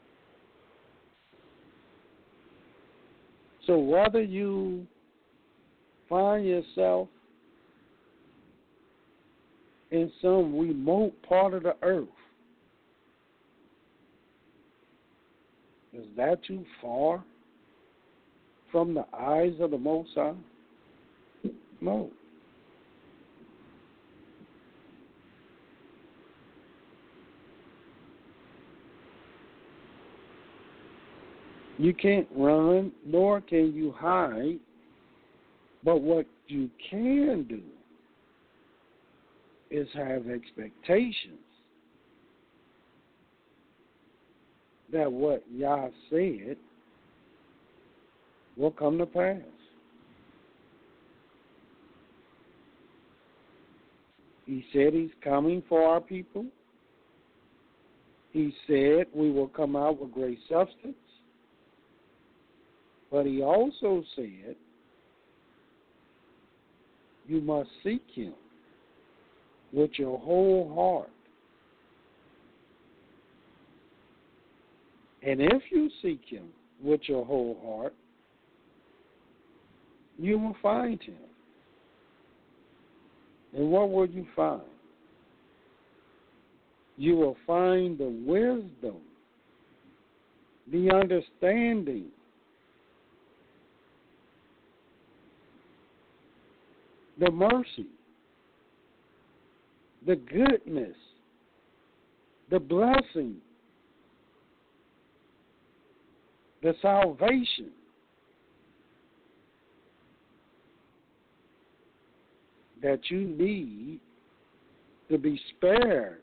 So whether you find yourself in some remote part of the earth, is that too far from the eyes of the Most High? No. You can't run, nor can you hide, but what you can do is have expectations that what Yah said will come to pass. He said He's coming for our people. He said we will come out with great substance. But He also said you must seek Him with your whole heart. And if you seek Him with your whole heart, you will find Him. And what will you find? You will find the wisdom, the understanding, the mercy, the goodness, the blessing the salvation that you need to be spared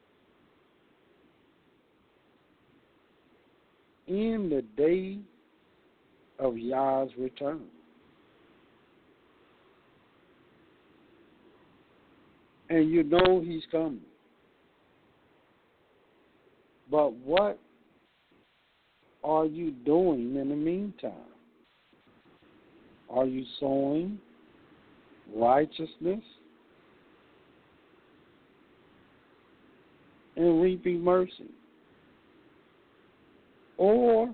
in the day of Yah's return. And you know he's coming. But what are you doing in the meantime? Are you sowing righteousness and reaping mercy? Or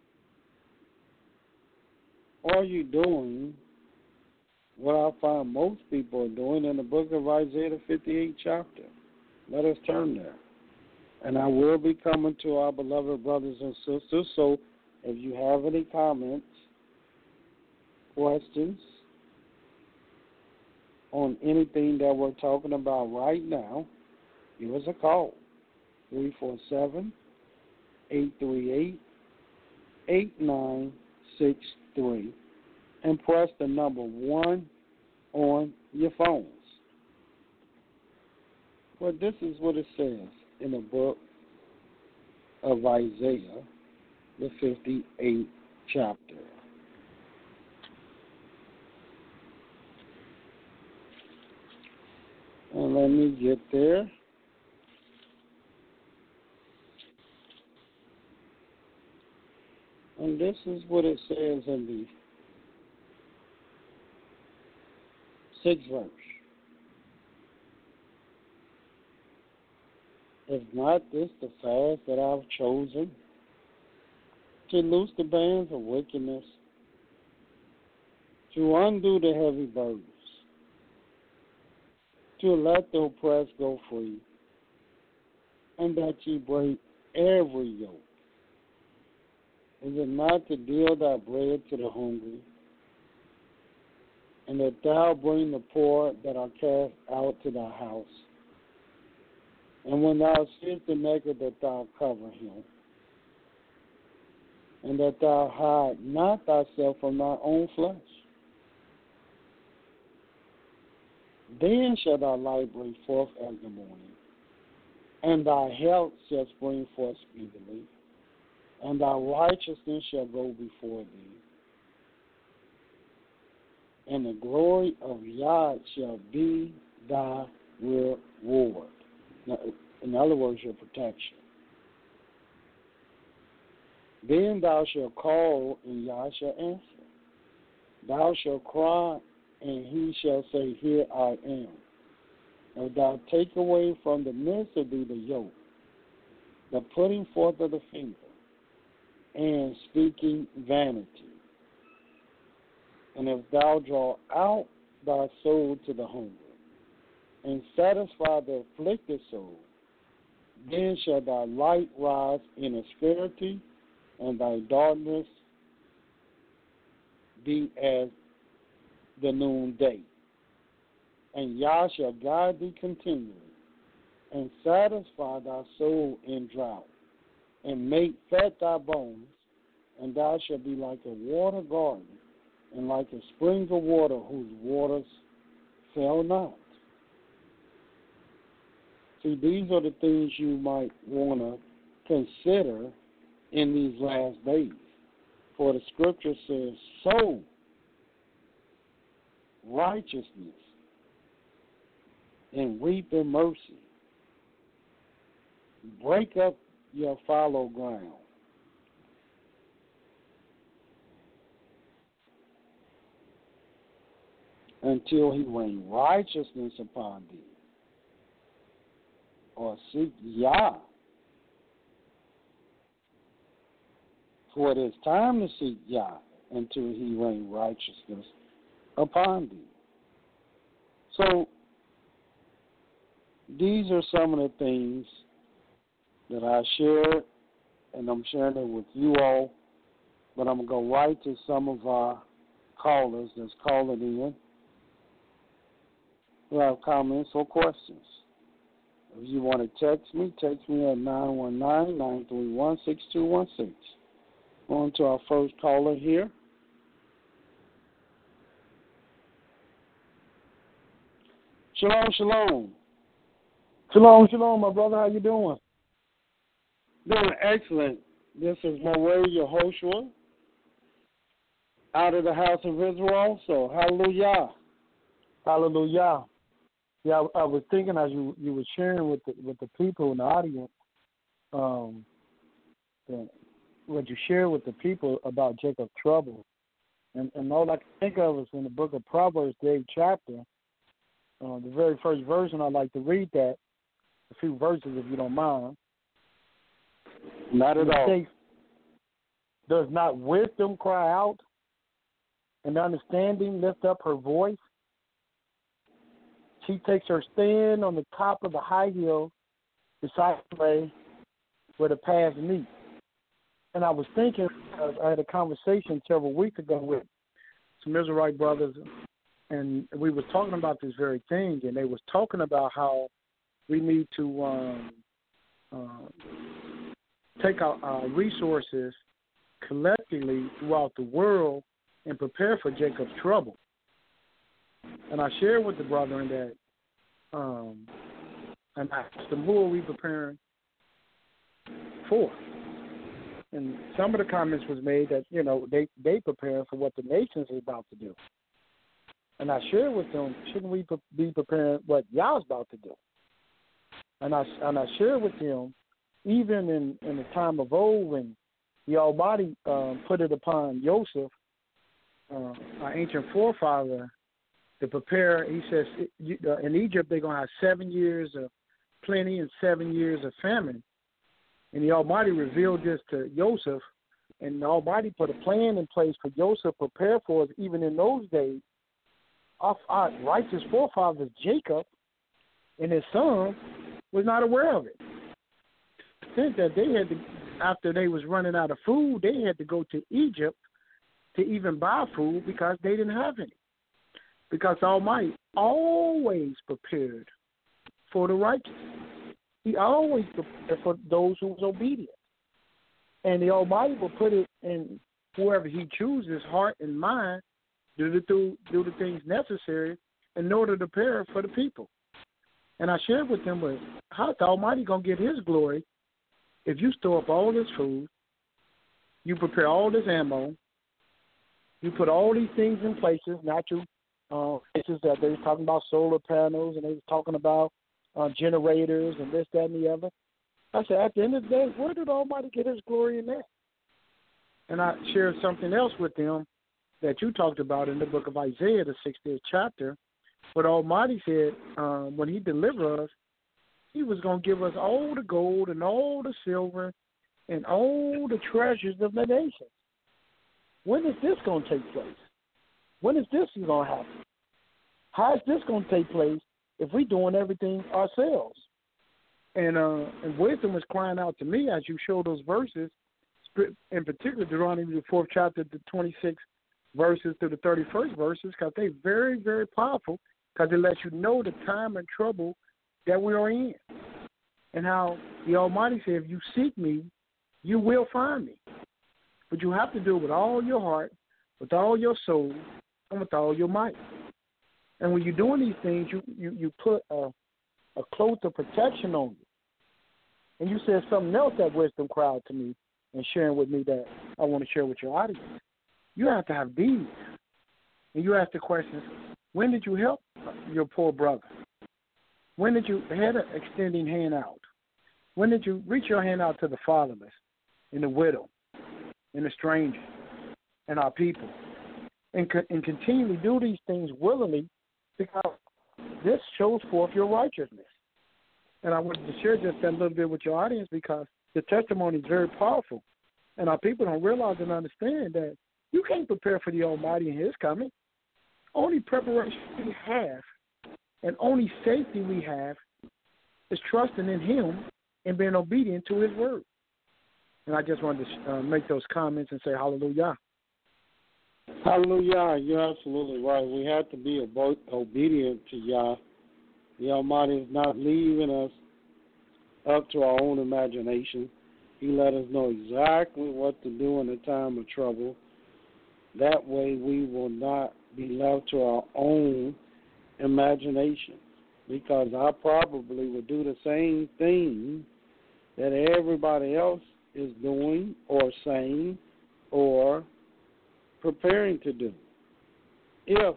are you doing what I find most people are doing in the book of Isaiah, the fifty-eighth chapter? Let us turn there. And I will be coming to our beloved brothers and sisters, so if you have any comments, questions on anything that we're talking about right now, give us a call, three four seven, eight three eight, eight nine six three, and press the number one on your phones. Well, this is what it says in the book of Isaiah, the fifty-eighth chapter. And let me get there. And this is what it says in the sixth verse. Is not this the fast that I've chosen, to loose the bands of wickedness, to undo the heavy burdens, to let the oppressed go free, and that ye break every yoke? Is it not to deal thy bread to the hungry, and that thou bring the poor that are cast out to thy house? And when thou seest the naked, that thou cover him, and that thou hide not thyself from thy own flesh. Then shall thy light break forth as the morning, and thy health shall spring forth speedily, and thy righteousness shall go before thee, and the glory of Yah shall be thy reward. In other words, your protection. Then thou shalt call, and Yah shall answer. Thou shalt cry, and he shall say, Here I am. If thou take away from the midst of thee the yoke, the putting forth of the finger, and speaking vanity, and if thou draw out thy soul to the hungry, and satisfy the afflicted soul, then shall thy light rise in asperity, and thy darkness be as the noonday. And Yah shall guide thee continually, and satisfy thy soul in drought, and make fat thy bones, and thou shalt be like a water garden, and like a spring of water whose waters fail not. See, these are the things you might want to consider in these last days. For the scripture says, sow righteousness and reap in mercy. Break up your fallow ground. Until he rain righteousness upon thee. Or seek Yah. For it is time to seek Yah until he rain righteousness upon thee. So, these are some of the things that I shared, and I'm sharing it with you all, but I'm going to go right to some of our callers that's calling in who have comments or questions. If you want to text me, text me at nine one nine, nine three one, six two one six. On to our first caller here. Shalom, shalom. Shalom, shalom, my brother. How you doing? Doing excellent. This is Moray Yehoshua out of the house of Israel. So, hallelujah. Hallelujah. Yeah, I, I was thinking as you, you were sharing with the, with the people in the audience, um, the, what you share with the people about Jacob's trouble. And, and all I can think of is in the book of Proverbs, the eighth chapter, uh, the very first verse, and I'd like to read that, a few verses if you don't mind. Not at all. States, does not wisdom cry out, and understanding lift up her voice? She takes her stand on the top of the high hill beside the way where the paths meet. And I was thinking, uh, I had a conversation several weeks ago with some Israelite brothers, and we were talking about this very thing, and they was talking about how we need to um, uh, take our, our resources collectively throughout the world and prepare for Jacob's trouble. And I shared with the brethren that, um, and I asked them, who are we preparing for? And some of the comments was made that, you know, they, they prepare for what the nations is about to do. And I shared with them, shouldn't we be preparing what Yah's about to do? And I, and I shared with them, even in, in the time of old when the Almighty uh, put it upon Joseph, uh, our ancient forefather, to prepare, he says, in Egypt they're going to have seven years of plenty and seven years of famine. And the Almighty revealed this to Joseph, and the Almighty put a plan in place for Joseph to prepare for us even in those days. Our, our righteous forefathers, Jacob and his son, was not aware of it. Since that they had to, after they was running out of food, they had to go to Egypt to even buy food because they didn't have any. Because Almighty always prepared for the righteous. He always prepared for those who was obedient. And the Almighty will put it in whoever he chooses, heart and mind, do the, do, do the things necessary in order to prepare for the people. And I shared with them, well, how the Almighty going to get his glory if you store up all this food, you prepare all this ammo, you put all these things in places, natural uh, places that they was talking about solar panels, and they was talking about uh, generators and this, that, and the other. I said, at the end of the day, where did Almighty get his glory in that? And I shared something else with them that you talked about in the book of Isaiah, the sixtieth chapter, where Almighty said um, when he delivered us, he was going to give us all the gold and all the silver and all the treasures of the nations. When is this going to take place? When is this going to happen? How is this going to take place if we're doing everything ourselves? And, uh, and wisdom is crying out to me as you show those verses, in particular Deuteronomy, the fourth chapter, the twenty-sixth verses to the thirty-first verses, because they're very, very powerful, because it lets you know the time and trouble that we are in. And how the Almighty said, if you seek me, you will find me. But you have to do it with all your heart, with all your soul, and with all your might. And when you're doing these things, you, you, you put a, a cloak of protection on you. And you said something else that wisdom cried to me and sharing with me that I want to share with your audience. You have to have deeds. And you ask the questions, when did you help your poor brother? When did you had an extending hand out? When did you reach your hand out to the fatherless and the widow and the stranger and our people? And, co- and continually do these things willingly, because this shows forth your righteousness. And I wanted to share just that a little bit with your audience, because the testimony is very powerful. And our people don't realize and understand that you can't prepare for the Almighty and his coming. Only preparation we have and only safety we have is trusting in him and being obedient to his word. And I just wanted to uh, make those comments and say hallelujah. Hallelujah. You're absolutely right. We have to be obo- obedient to Yah. The Almighty is not leaving us up to our own imagination. He let us know exactly what to do in a time of trouble. That way we will not be left to our own imagination, because I probably would do the same thing that everybody else is doing or saying or preparing to do if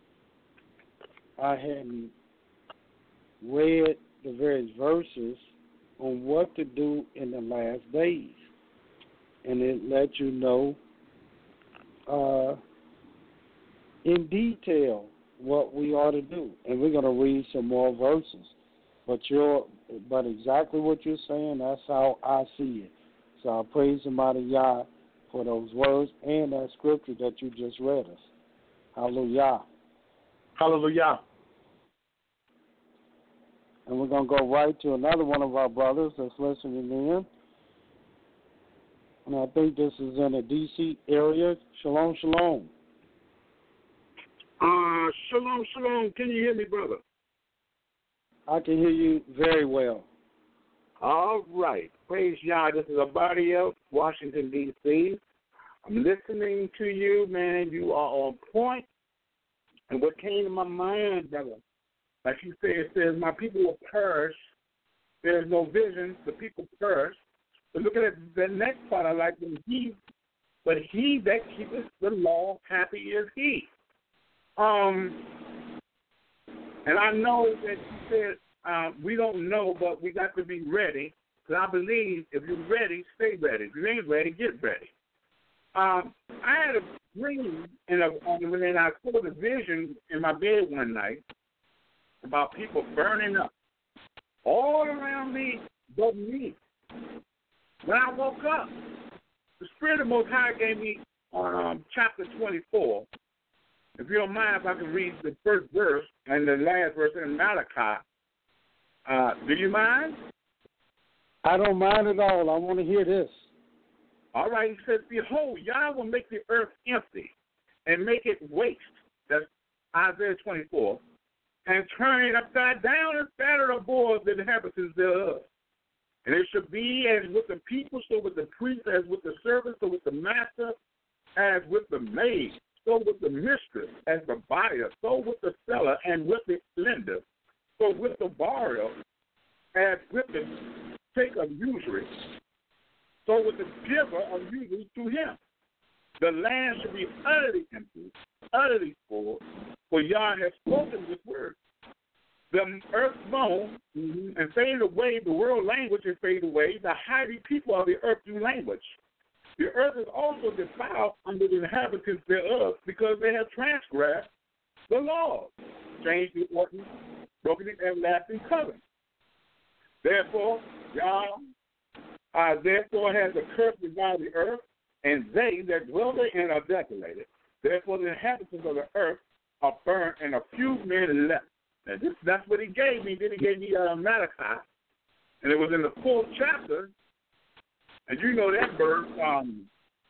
I hadn't read the various verses on what to do in the last days. And it lets you know uh, in detail what we ought to do. And we're going to read some more verses. But you're, but exactly what you're saying, that's how I see it. So I praise Almighty Yah for those words and that scripture that you just read us. Hallelujah. Hallelujah. And we're going to go right to another one of our brothers that's listening in. And I think this is in the D C area. Shalom, shalom. Uh, shalom, shalom. Can you hear me, brother? I can hear you very well. All right. Praise Yah. This is Abadiel, Washington, D C I'm listening to you, man. You are on point. And what came to my mind, brother, like you said, it says, my people will perish. There's no vision. The people perish. But look at the next part. I like when he, but he that keepeth the law, happy is he. Um, and I know that you said uh, we don't know, but we got to be ready. Because I believe if you're ready, stay ready. If you ain't ready, get ready. Um, I had a dream, and when I saw the vision in my bed one night about people burning up all around me but me. When I woke up, the Spirit of the Most High gave me um, chapter twenty-four. If you don't mind, if I can read the first verse and the last verse in Malachi. Uh, do you mind? I don't mind at all. I want to hear this. All right, he says, behold, Yah will make the earth empty and make it waste. That's Isaiah twenty-four. And turn it upside down and scatter abroad the inhabitants thereof. And it shall be as with the people, so with the priest, as with the servant, so with the master, as with the maid, so with the mistress, as the buyer, so with the seller, and with the lender, so with the borrower, as with the taker of usury, so with the giver of usury to him. The land shall be utterly empty, utterly full, for Yah has spoken this word. The earth moan mm-hmm, and fade away, the world language is fade away, the highly people of the earth do language. The earth is also defiled under the inhabitants thereof, because they have transgressed the law, changed the ordinance, broken the everlasting covenant. Therefore, Yah uh, therefore has a curse divided the earth, and they that dwell therein are desolated. Therefore, the inhabitants of the earth are burned, and a few men left. Now, this, that's what he gave me. Then he gave me uh, Malachi, and it was in the fourth chapter. And you know that verse um,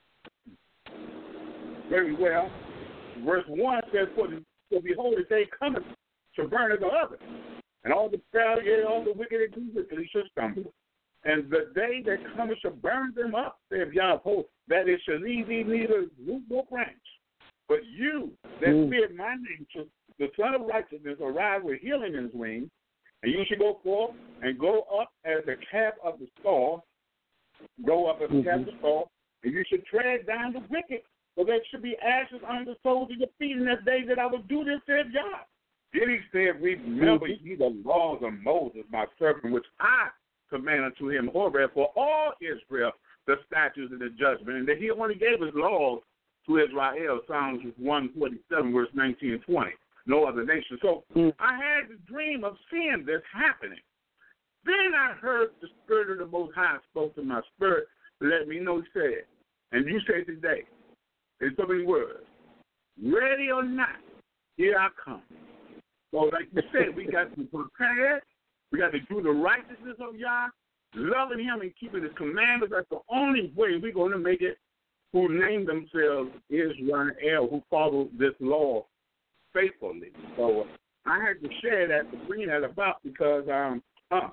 very well. Verse one says, "For, the, for behold, the day cometh to burn as the other, and all the proud, yea, all the wicked and too wicked shall stumble. And the day that cometh shall burn them up, saith Yah of hosts, that it shall leave thee neither root nor branch. But you that mm. fear my name shall the Son of Righteousness arise with healing in his wings, and you shall go forth and go up as the calf of the stall, go up as the mm-hmm. calf of the stall, and you should tread down the wicked, for there should be ashes under the soles of your feet in that day that I will do this, said Yah. Then he said, remember mm-hmm. ye the laws of Moses, my servant, which I command unto him, Horeb, for all Israel, the statutes and the judgment, and that he only gave his laws to Israel, Psalms one forty-seven, verse nineteen and twenty. No other nation. So mm. I had the dream of seeing this happening. Then I heard the Spirit of the Most High spoke to my spirit to let me know, he said, and you say today, in so many words, ready or not, here I come. So like you said, we got to prepare, we got to do the righteousness of Yah, loving him and keeping his commandments. That's the only way we're going to make it, who name themselves Israel, who follow this law faithfully. So I had to share that to bring that about because um uh,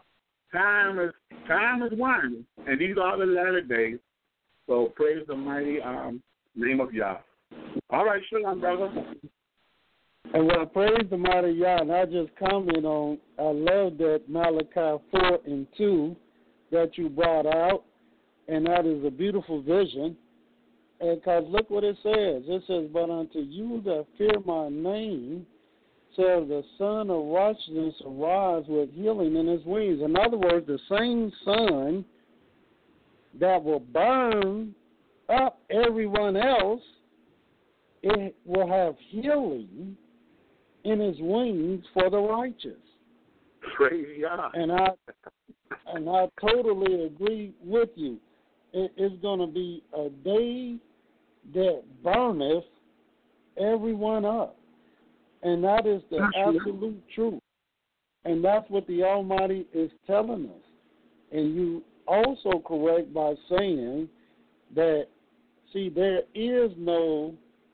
time is time is winding, and these are the latter days. So praise the mighty um, name of Yah. All right, shalom, brother. And well, praise the mighty Yah, and I just comment on, I love that Malachi four and two that you brought out, and that is a beautiful vision. And because look what it says. It says, but unto you that fear my name, shall the Son of Righteousness arise with healing in his wings. In other words, the same sun that will burn up everyone else, it will have healing in his wings for the righteous. Praise Yah. And I and I totally agree with you. It, it's going to be a day that burneth everyone up. And that is the absolute truth. And that's what the Almighty is telling us. And you also correct by saying that, see, there is no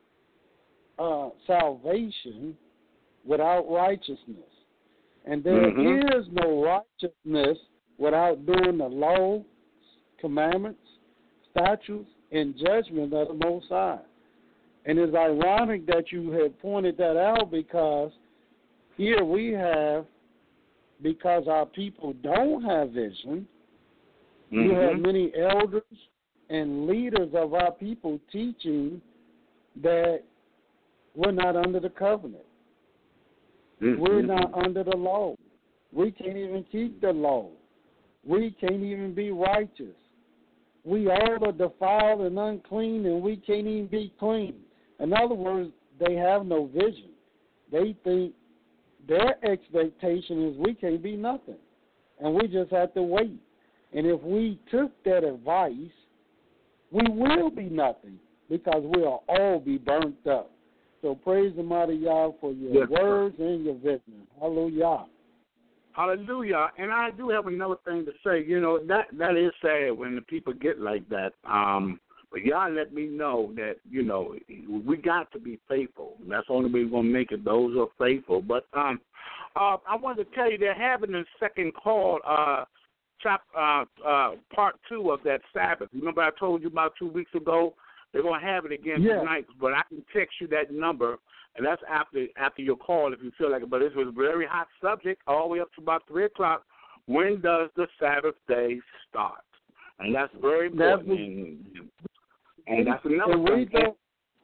uh, salvation without righteousness. And there mm-hmm. is no righteousness without doing the law, commandments, statutes, and judgment of the Most High. And it's ironic that you have pointed that out, because here we have, because our people don't have vision, mm-hmm. you have many elders and leaders of our people teaching that we're not under the covenant. Mm-hmm. We're not under the law. We can't even keep the law. We can't even be righteous. We all are defiled and unclean, and we can't even be clean. In other words, they have no vision. They think their expectation is we can't be nothing, and we just have to wait. And if we took that advice, we will be nothing, because we'll all be burnt up. So praise the mighty Yah for your yes, words sir. And your vision. Hallelujah. Hallelujah. And I do have another thing to say. You know, that that is sad when the people get like that. Um, but y'all let me know that, you know, we got to be faithful. That's the only way we're going to make it. Those are faithful. But um, uh, I wanted to tell you they're having a second call, uh, chap, uh, uh, part two of that Sabbath. Remember I told you about two weeks ago? They're going to have it again yeah. tonight, but I can text you that number, and that's after after your call if you feel like it. But this was a very hot subject all the way up to about three o'clock. When does the Sabbath day start? And that's very important. That's, and, and that's another and thing. That,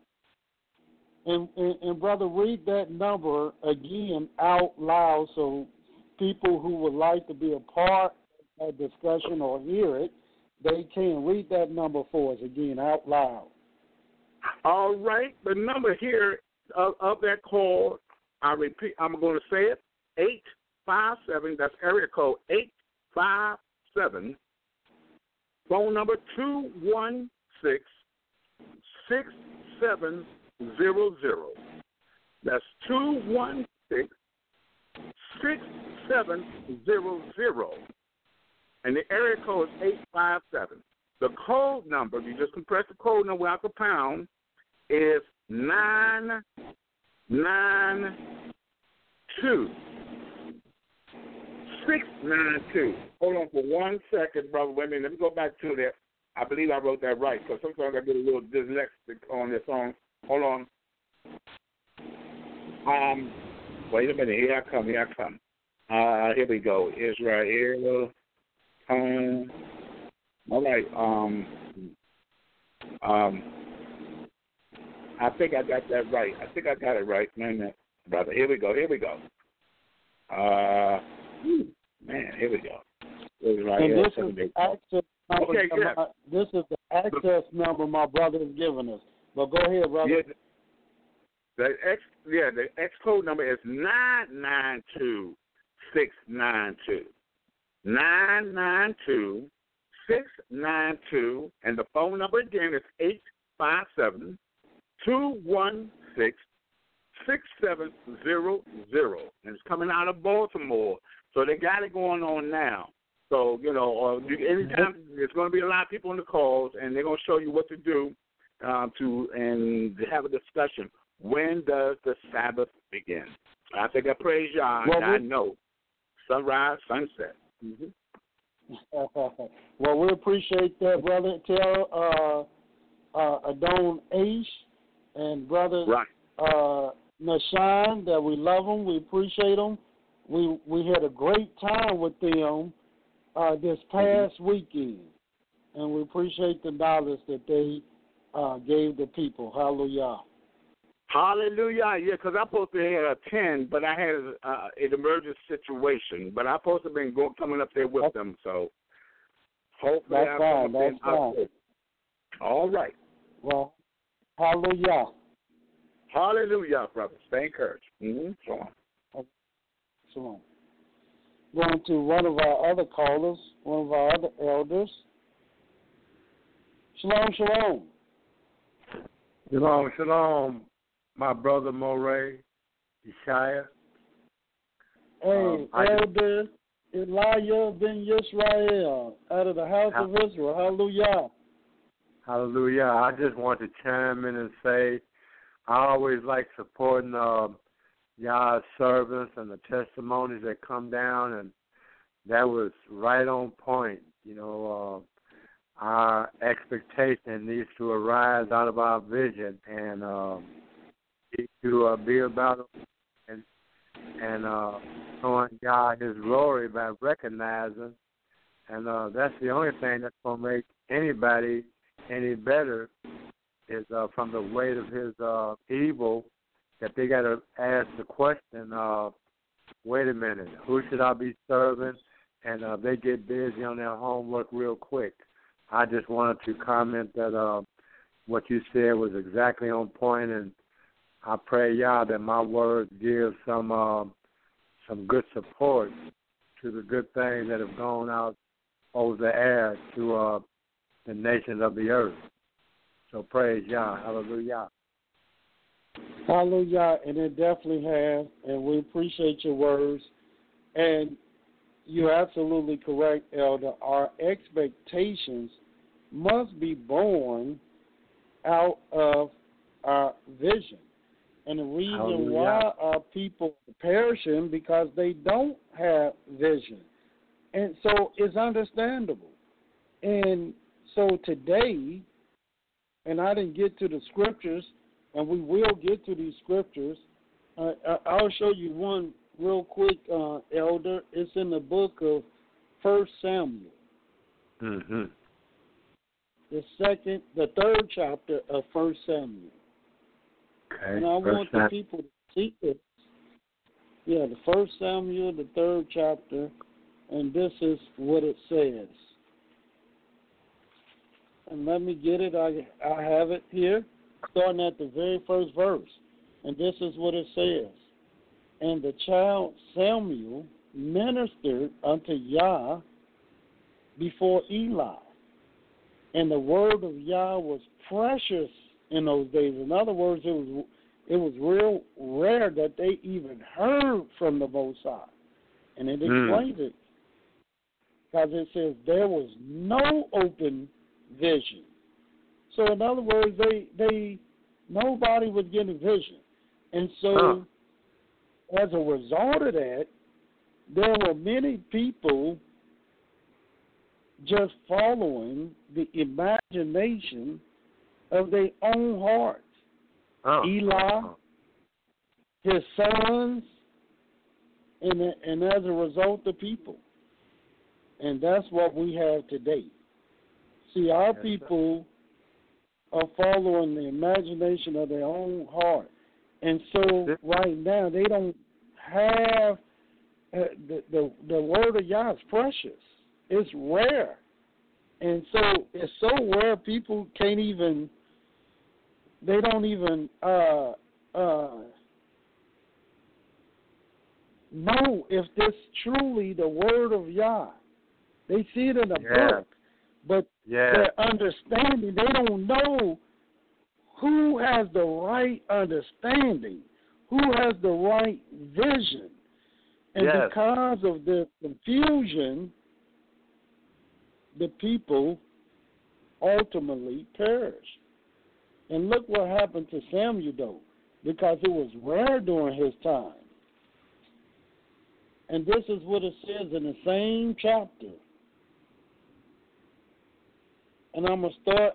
and, and, and, brother, read that number again out loud so people who would like to be a part of the discussion or hear it, they can. Read that number for us again out loud. All right. The number here of, of that call, I repeat, I'm going to say it, eight five seven, that's area code eight five seven, phone number two one six, six seven zero zero. That's two one six, six seven zero zero. And the area code is eight five seven. The code number, you just compress the code number without the pound, is nine nine two six nine two. Hold on for one second, brother. Wait a minute. Let me go back to that. I believe I wrote that right, because sometimes I get a little dyslexic on this song. Hold on. Um, wait a minute. Here I come. Here I come. Uh, here we go. Israel. Um, all right. Um, um, I think I got that right. I think I got it right. Man, man, brother. Here we go. Here we go. Uh, man, here we go. Right and here. this is the access number. Okay, yeah. my, this is the access number my brother has given us. But go ahead, brother. Yeah, the X, yeah, the X code number is nine nine two six nine two. Nine nine two six nine two, and the phone number again is eight five seven two one six six seven zero zero, and it's coming out of Baltimore. So they got it going on now. So you know, or anytime there's going to be a lot of people on the calls, and they're going to show you what to do um, to and have a discussion. When does the Sabbath begin? I think I praise Yah. Well, I know sunrise, sunset. Mm-hmm. Well, we appreciate that, brother. Tell uh, uh, Adon Aish and brother Right. uh, Nashan that we love them. We appreciate them. We we had a great time with them uh, this past mm-hmm. weekend, and we appreciate the dollars that they uh, gave the people. Hallelujah. Hallelujah. Yeah, because I'm supposed to have attend, but I had uh, an emergency situation. But I'm supposed to have been going, coming up there with that's, them. So hopefully that's I'll fine. come That's up fine. All right. Well, hallelujah. Hallelujah, brothers. Stay encouraged. Mm-hmm. So on. So on. Going to one of our other callers, one of our other elders. Shalom, shalom. Shalom, shalom. My brother Moray, Yeshaya. Hey, um, Elder just, Elijah ben Yisrael, out of the house ha- of Israel. Hallelujah. Hallelujah. I just want to chime in and say I always like supporting uh, Yah's servants and the testimonies that come down, and that was right on point. You know, uh, our expectation needs to arise out of our vision and um, to uh, be about and and uh, showing God His glory by recognizing, and uh, that's the only thing that's going to make anybody any better is uh, from the weight of His uh, evil, that they got to ask the question, uh, wait a minute, who should I be serving? And uh, they get busy on their homework real quick. I just wanted to comment that uh, what you said was exactly on point, and I pray, Yah, that my words give some uh, some good support to the good things that have gone out over the air to uh, the nations of the earth. So praise Yah. Hallelujah. Hallelujah. And it definitely has, and we appreciate your words. And you're absolutely correct, Elder. Our expectations must be born out of our vision. And the reason Hallelujah. why our people are perishing because they don't have vision. And so it's understandable. And so today, and I didn't get to the scriptures, and we will get to these scriptures. Uh, I'll show you one real quick, uh, Elder. It's in the book of First Samuel. Mm-hmm. The second, the third chapter of First Samuel. Okay. And I First want the people to see this. Yeah, the First Samuel, the third chapter, and this is what it says. And let me get it. I I have it here, starting at the very first verse. And this is what it says. And the child Samuel ministered unto Yah before Eli. And the word of Yah was precious in those days. In other words, it was it was real rare that they even heard from the Most High. And it explains mm. it. Because it says there was no open vision. So in other words, they they nobody was getting vision. And so huh. as a result of that, there were many people just following the imagination of their own hearts. Oh. Eli, his sons, and and as a result, the people. And that's what we have today. See, our yes, people sir. are following the imagination of their own heart. And so right now, they don't have uh, the, the the word of Yah is precious. It's rare. And so it's so rare people can't even, they don't even uh, uh, know if this truly the word of Yah. They see it in a yeah. book, but yeah. their understanding, they don't know who has the right understanding, who has the right vision. And yes. because of the confusion, the people ultimately perish. And look what happened to Samuel, though, because it was rare during his time. And this is what it says in the same chapter. And I'm going to start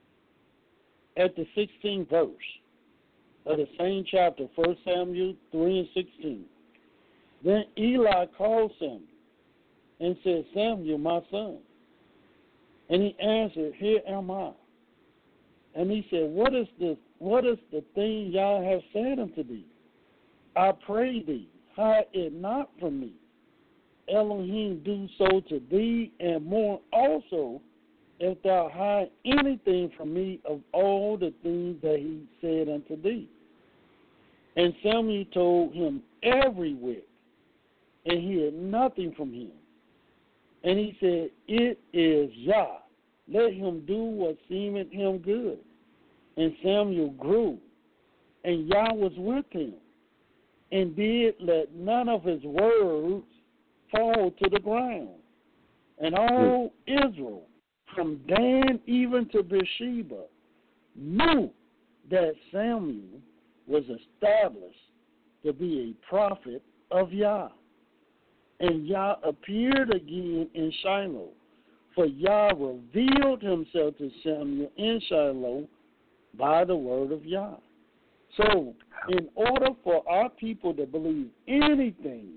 at the sixteenth verse of the same chapter, First Samuel three and sixteen. Then Eli called Samuel and said, Samuel, my son. And he answered, Here am I. And he said, What is the what is the thing Yah have said unto thee? I pray thee, hide it not from me. Elohim do so to thee, and more also, if thou hide anything from me of all the things that he said unto thee. And Samuel told him every whit, and he hid nothing from him. And he said, It is Yah. Let him do what seemeth him good. And Samuel grew, and Yah was with him, and did let none of his words fall to the ground. And all Israel, from Dan even to Beersheba, knew that Samuel was established to be a prophet of Yah. And Yah appeared again in Shiloh, for Yah revealed himself to Samuel in Shiloh by the word of Yah. So, in order for our people to believe anything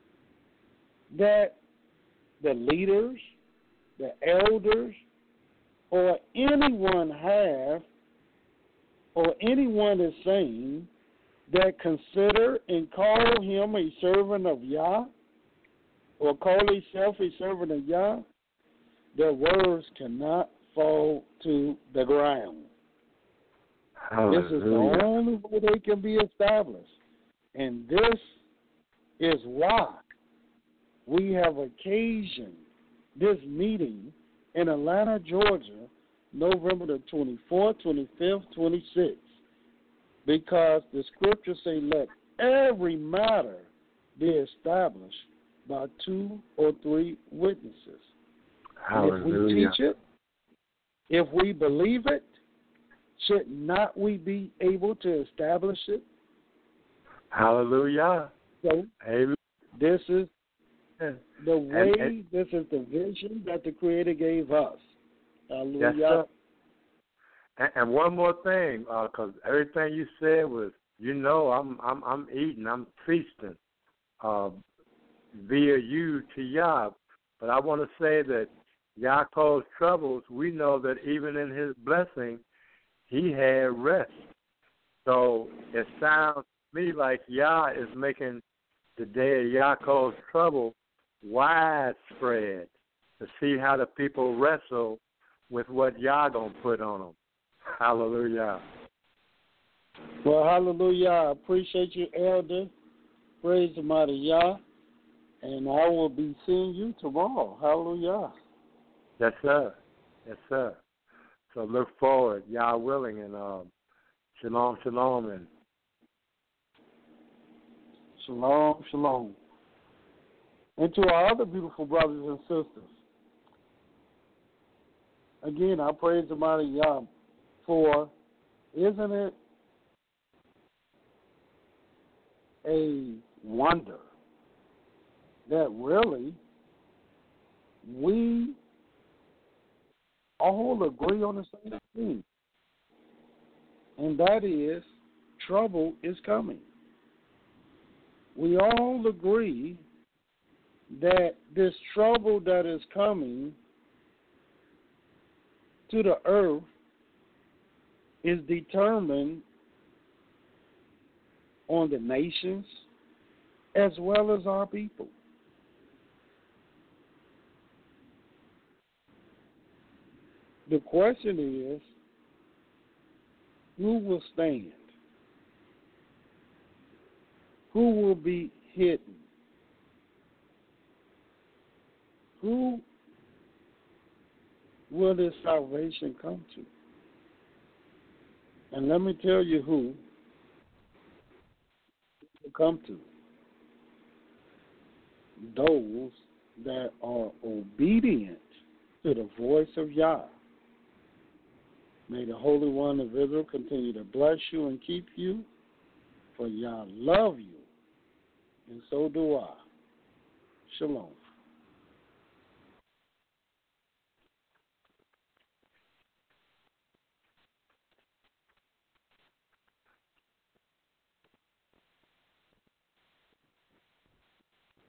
that the leaders, the elders, or anyone have, or anyone is saying that consider and call him a servant of Yah, or call himself a servant of Yah, their words cannot fall to the ground. Hallelujah. This is the only way they can be established. And this is why we have occasioned this meeting in Atlanta, Georgia, November the twenty-fourth, twenty-fifth, twenty-sixth, because the scriptures say, let every matter be established by two or three witnesses. And if we teach it, if we believe it, should not we be able to establish it? Hallelujah. So, Amen. This is the way, and, and, this is the vision that the Creator gave us. Hallelujah. Yes, sir. And, and one more thing, because uh, everything you said was, you know, I'm I'm I'm eating, I'm feasting uh, via you to Yah. But I want to say that Yaakov's troubles, we know that even in his blessing, he had rest. So it sounds to me like Yah is making the day of Yaakov's trouble widespread to see how the people wrestle with what Yah going to put on them. Hallelujah. Well, hallelujah. I appreciate you, Elder. Praise the mighty Yah. And I will be seeing you tomorrow. Hallelujah. Yes, sir. Yes, sir. So look forward, Yah willing, and um, shalom, shalom, and shalom, shalom. And to our other beautiful brothers and sisters, again, I praise the mighty Yah for, isn't it a wonder that really we all agree on the same thing, and that is trouble is coming. We all agree that this trouble that is coming to the earth is determined on the nations as well as our people. The question is, who will stand? Who will be hidden? Who will this salvation come to? And let me tell you who it will come to. Those that are obedient to the voice of Yah. May the Holy One of Israel continue to bless you and keep you, for Yah love you, and so do I. Shalom.